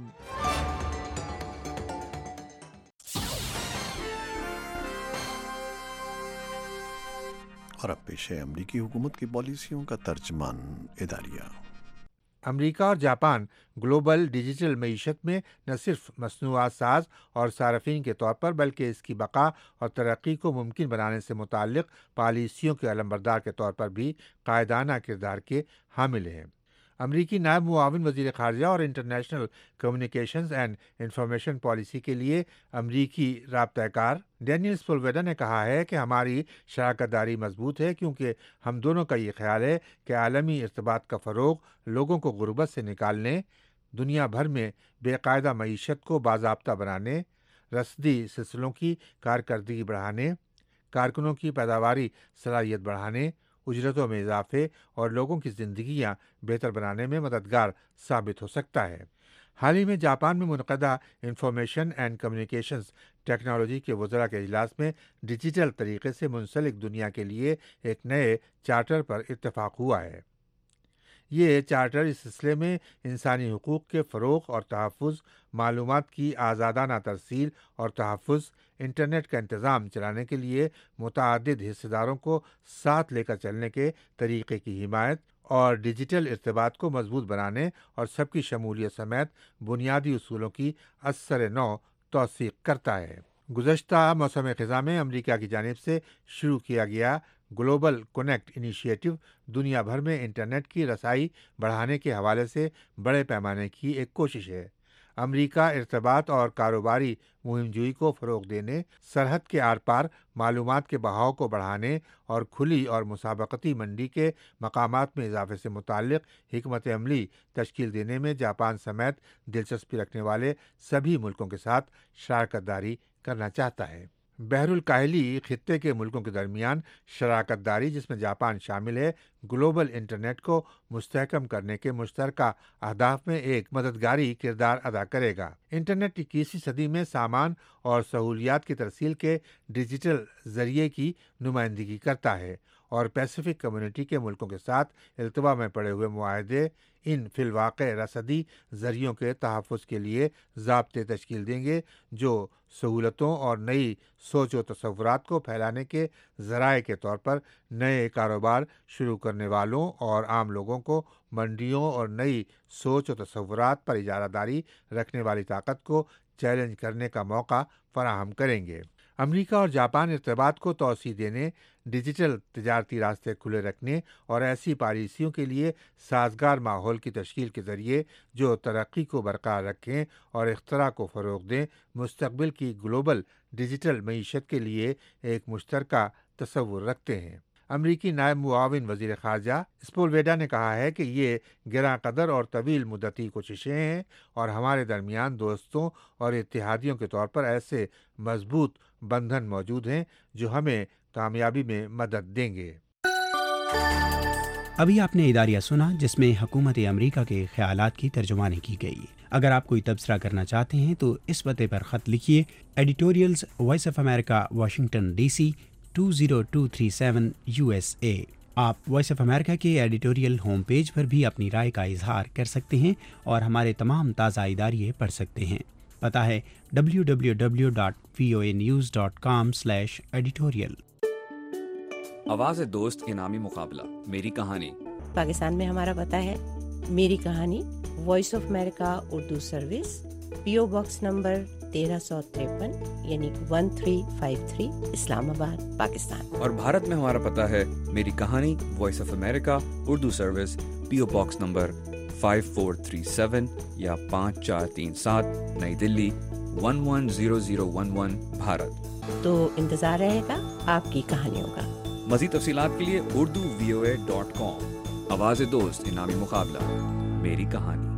اور اب پیش ہے امریکی حکومت کی پالیسیوں کا ترجمان اداریہ۔ امریکہ اور جاپان گلوبل ڈیجیٹل معیشت میں نہ صرف مصنوعات ساز اور صارفین کے طور پر بلکہ اس کی بقا اور ترقی کو ممکن بنانے سے متعلق پالیسیوں کے علمبردار کے طور پر بھی قائدانہ کردار کے حامل ہیں۔ امریکی نائب معاون وزیر خارجہ اور international communications and information policy کے لیے امریکی رابطہ کار ڈینیل سپولویڈا نے کہا ہے کہ ہماری شراکت داری مضبوط ہے کیونکہ ہم دونوں کا یہ خیال ہے کہ عالمی ارتباط کا فروغ لوگوں کو غربت سے نکالنے، دنیا بھر میں بے قاعدہ معیشت کو باضابطہ بنانے، رسدی سلسلوں کی کارکردگی بڑھانے، کارکنوں کی پیداواری صلاحیت بڑھانے، اجرتوں میں اضافے اور لوگوں کی زندگیاں بہتر بنانے میں مددگار ثابت ہو سکتا ہے۔ حال ہی میں جاپان میں منعقدہ انفارمیشن اینڈ کمیونیکیشنز ٹیکنالوجی کے وزراء کے اجلاس میں ڈیجیٹل طریقے سے منسلک دنیا کے لیے ایک نئے چارٹر پر اتفاق ہوا ہے۔ یہ چارٹر اس سلسلے میں انسانی حقوق کے فروغ اور تحفظ، معلومات کی آزادانہ ترسیل اور تحفظ، انٹرنیٹ کا انتظام چلانے کے لیے متعدد حصص داروں کو ساتھ لے کر چلنے کے طریقے کی حمایت اور ڈیجیٹل ارتباط کو مضبوط بنانے اور سب کی شمولیت سمیت بنیادی اصولوں کی ازسر نو توثیق کرتا ہے۔ گزشتہ موسم خزاں میں امریکہ کی جانب سے شروع کیا گیا گلوبل کنیکٹ انیشیٹو دنیا بھر میں انٹرنیٹ کی رسائی بڑھانے کے حوالے سے بڑے پیمانے کی ایک کوشش ہے۔ امریکہ ارتباط اور کاروباری مہم جوئی کو فروغ دینے، سرحد کے آر پار معلومات کے بہاؤ کو بڑھانے اور کھلی اور مسابقتی منڈی کے مقامات میں اضافے سے متعلق حکمت عملی تشکیل دینے میں جاپان سمیت دلچسپی رکھنے والے سبھی ملکوں کے ساتھ شراکت داری کرنا چاہتا ہے۔ بحر الکاہلی خطے کے ملکوں کے درمیان شراکت داری جس میں جاپان شامل ہے، گلوبل انٹرنیٹ کو مستحکم کرنے کے مشترکہ اہداف میں ایک مددگاری کردار ادا کرے گا۔ انٹرنیٹ 21ویں صدی میں سامان اور سہولیات کی ترسیل کے ڈیجیٹل ذریعے کی نمائندگی کرتا ہے اور پیسیفک کمیونٹی کے ملکوں کے ساتھ التوا میں پڑے ہوئے معاہدے ان فی الواقع رسدی ذریعوں کے تحفظ کے لیے ضابطے تشکیل دیں گے جو سہولتوں اور نئی سوچ و تصورات کو پھیلانے کے ذرائع کے طور پر نئے کاروبار شروع کرنے والوں اور عام لوگوں کو منڈیوں اور نئی سوچ و تصورات پر اجارہ داری رکھنے والی طاقت کو چیلنج کرنے کا موقع فراہم کریں گے۔ امریکہ اور جاپان ارتباط کو توسیع دینے، ڈیجیٹل تجارتی راستے کھلے رکھنے اور ایسی پالیسیوں کے لیے سازگار ماحول کی تشکیل کے ذریعے جو ترقی کو برقرار رکھیں اور اختراع کو فروغ دیں، مستقبل کی گلوبل ڈیجیٹل معیشت کے لیے ایک مشترکہ تصور رکھتے ہیں۔ امریکی نائب معاون وزیر خارجہ سپولویڈا نے کہا ہے کہ یہ گراں قدر اور طویل مدتی کوششیں ہیں اور ہمارے درمیان دوستوں اور اتحادیوں کے طور پر ایسے مضبوط بندھن موجود ہیں جو ہمیں کامیابی میں مدد دیں گے۔ ابھی آپ نے اداریہ سنا جس میں حکومت امریکہ کے خیالات کی ترجمانی کی گئی۔ اگر آپ کوئی تبصرہ کرنا چاہتے ہیں تو اس پتے پر خط لکھیے، editorials voice of America Washington DC 20237 USA۔ آپ وائس آف امریکہ کے ایڈیٹوریل ہوم پیج پر بھی اپنی رائے کا اظہار کر سکتے ہیں اور ہمارے تمام تازہ اداریے پڑھ سکتے ہیں۔ पता है www.voanews.com/editorial। आवाज़ दोस्त इनामी मुकाबला मेरी कहानी। पाकिस्तान में हमारा पता है मेरी कहानी, voice of America Urdu service, PO box number 1353 यानी 1353 इस्लामाबाद पाकिस्तान। और भारत में हमारा पता है मेरी कहानी, voice of America Urdu service, PO box number 5437 या 5437 नई दिल्ली 110011 भारत। तो इंतजार रहेगा आपकी कहानियों का। मज़ीद तफसीलात के लिए urduvoa.com। आवाज़ दोस्त इनामी मुकाबला मेरी कहानी।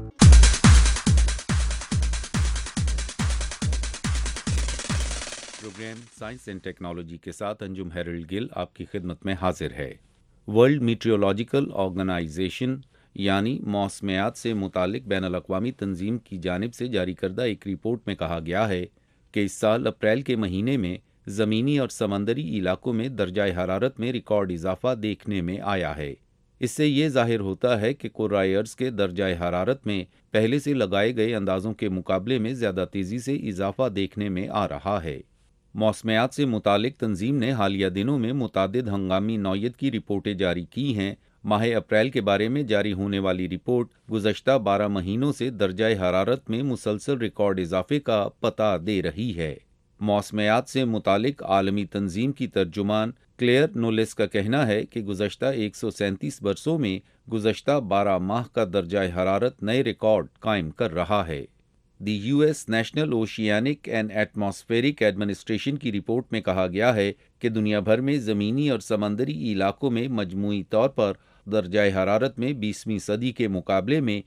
प्रोग्राम साइंस एंड टेक्नोलॉजी के साथ अंजुम हेरल्ड गिल आपकी खिदमत में हाजिर है। वर्ल्ड मीटियोलॉजिकल ऑर्गेनाइजेशन यानी मौसमियात से मुतालिक बैनुल-अक़वामी तंजीम की जानिब से जारी करदा एक रिपोर्ट में कहा गया है कि इस साल अप्रैल के महीने में ज़मीनी और समंदरी इलाकों में दर्जाए हरारत में रिकॉर्ड इजाफा देखने में आया है। इससे ये ज़ाहिर होता है कि कुर्राए अर्ज़ के दर्जाए हरारत में पहले से लगाए गए अंदाज़ों के मुकाबले में ज़्यादा तेज़ी से इजाफा देखने में आ रहा है। मौसमियात से मुतालिक तंजीम ने हालिया दिनों में मुतादिद हंगामी नौयत की रिपोर्टें जारी की हैं। माह अप्रैल के बारे में जारी होने वाली रिपोर्ट गुज़श्ता 12 महीनों से दर्जाए हरारत में मुसलसल रिकॉर्ड इजाफे का पता दे रही है। मौसमियात से मुतालिक आलमी तंजीम की तर्जुमान क्लेयर नोलेस का कहना है कि गुज़श्ता 137 बरसों में गुज़श्ता 12 माह का दर्जाए हरारत नए रिकॉर्ड कायम कर रहा है। The US national oceanic and atmospheric administration की रिपोर्ट में कहा गया है कि दुनिया भर में ज़मीनी और समंदरी इलाकों में मजमूई तौर पर दर्जाए हरारत में 20वीं सदी के मुकाबले में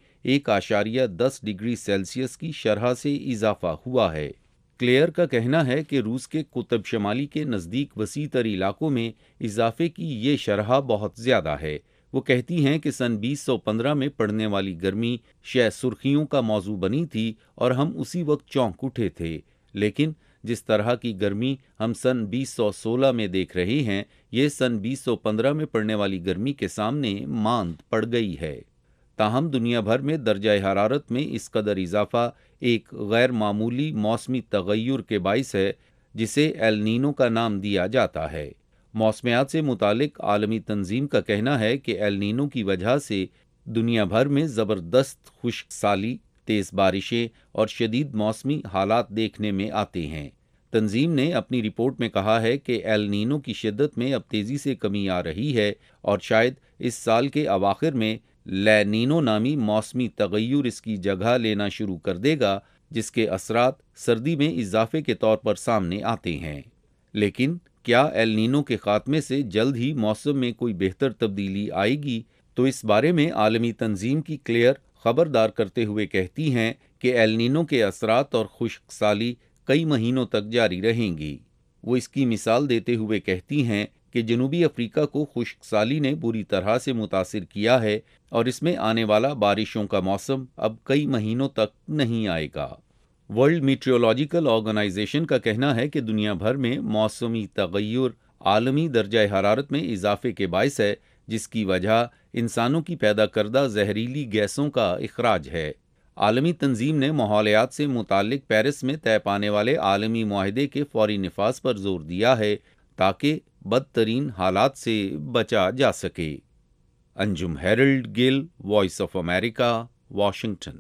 1.10 डिग्री सेल्सियस की शरह से इजाफा हुआ है। क्लेयर का कहना है कि रूस के कुतब शमाली के नज़दीक वसी तर इलाकों में इजाफे की ये शरह बहुत ज़्यादा है। वो कहती हैं कि सन 2015 में पड़ने वाली गर्मी शह सुर्खियों का मौजू बनी थी और हम उसी वक्त चौंक उठे थे, लेकिन जिस तरह की गर्मी हम सन 2016 में देख रहे हैं, ये सन 2015 में पड़ने वाली गर्मी के सामने मांद पड़ गई है। ताहम दुनिया भर में दर्जाए हरारत में इस कदर इजाफा एक गैर मामूली मौसमी तगय्युर के बाइस है, जिसे एल नीनो का नाम दिया जाता है। मौसमियात से मुतालिक आलमी तंजीम का कहना है कि एल नीनो की वजह से दुनिया भर में ज़बरदस्त खुश्क साली, तेज़ बारिशें और शदीद मौसमी हालात देखने में आते हैं। तंजीम ने अपनी रिपोर्ट में कहा है कि एल नीनो की शिद्दत में अब तेज़ी से कमी आ रही है और शायद इस साल के अवाखिर में ला नीनो नामी मौसमी तगय्युर इसकी जगह लेना शुरू कर देगा, जिसके असरात सर्दी में इजाफे के तौर पर सामने आते हैं। लेकिन क्या एल नीनो के खात्मे से जल्द ही मौसम में कोई बेहतर तब्दीली आएगी? तो इस बारे में आलमी तंजीम की क्लेयर खबरदार करते हुए कहती हैं कि एल नीनो के असरात और खुश्क साली कई महीनों तक जारी रहेंगी। वो इसकी मिसाल देते हुए कहती हैं कि जनूबी अफ्रीका को खुश्क साली ने बुरी तरह से मुतासिर किया है और इसमें आने वाला बारिशों का मौसम अब कई महीनों तक नहीं आएगा। वर्ल्ड मीटियोलॉजिकल ऑर्गेनाइजेशन का कहना है कि दुनिया भर में मौसमी तगय्युर आलमी दर्जा हरारत में इजाफे के बाइस है, जिसकी वजह इंसानों की पैदा करदा जहरीली गैसों का इखराज है। आलमी तंजीम ने माहौलियात से मुतालिक पेरिस में तय पाने वाले आलमी मुआहदे के फौरी निफाज पर जोर दिया है ताकि बदतरीन हालात से बचा जा सके। Anjum Harold Gill, voice of America, Washington.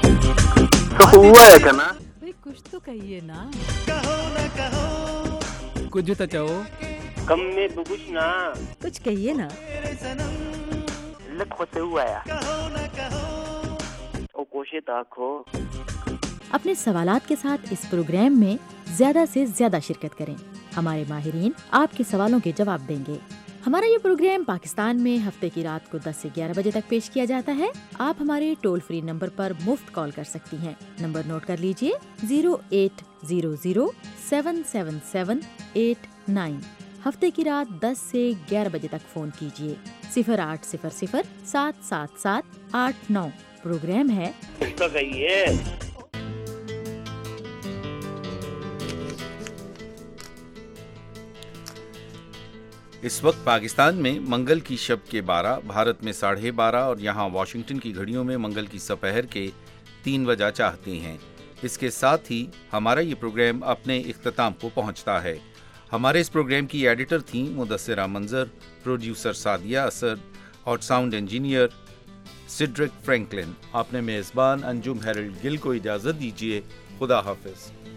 हुआ है ना भाई, कुछ तो कहिए ना। कुछ तो चाहो कम में बुकुछ ना, कुछ कहिए ना। लख से हुआ है ओ कोशिश ताको। अपने सवालात के साथ इस प्रोग्राम में ज्यादा से ज्यादा शिरकत करें। हमारे माहिरीन आपके सवालों के जवाब देंगे। हमारा ये प्रोग्राम पाकिस्तान में हफ्ते की रात को 10 से 11 बजे तक पेश किया जाता है। आप हमारे टोल फ्री नंबर पर मुफ्त कॉल कर सकती हैं। नंबर नोट कर लीजिए 0800-777-889। हफ्ते की रात 10 से 11 बजे तक फोन कीजिए। 0800-777-889। प्रोग्राम है तो कहिए। इस वक्त पाकिस्तान में मंगल की शब के 12, भारत में 12:30 और यहाँ वाशिंगटन की घड़ियों में मंगल की सपहर के 3 बजा चाहते हैं। اس کے ساتھ ہی ہمارا یہ پروگرام اپنے اختتام کو پہنچتا ہے. ہمارے اس پروگرام کی ایڈیٹر تھیں مدثرہ منظر، پروڈیوسر سعدیہ اسد اور ساؤنڈ انجینئر سیڈرک فرینکلن. آپ نے میزبان انجم ہیرلڈ گل کو اجازت دیجیے. خدا حافظ.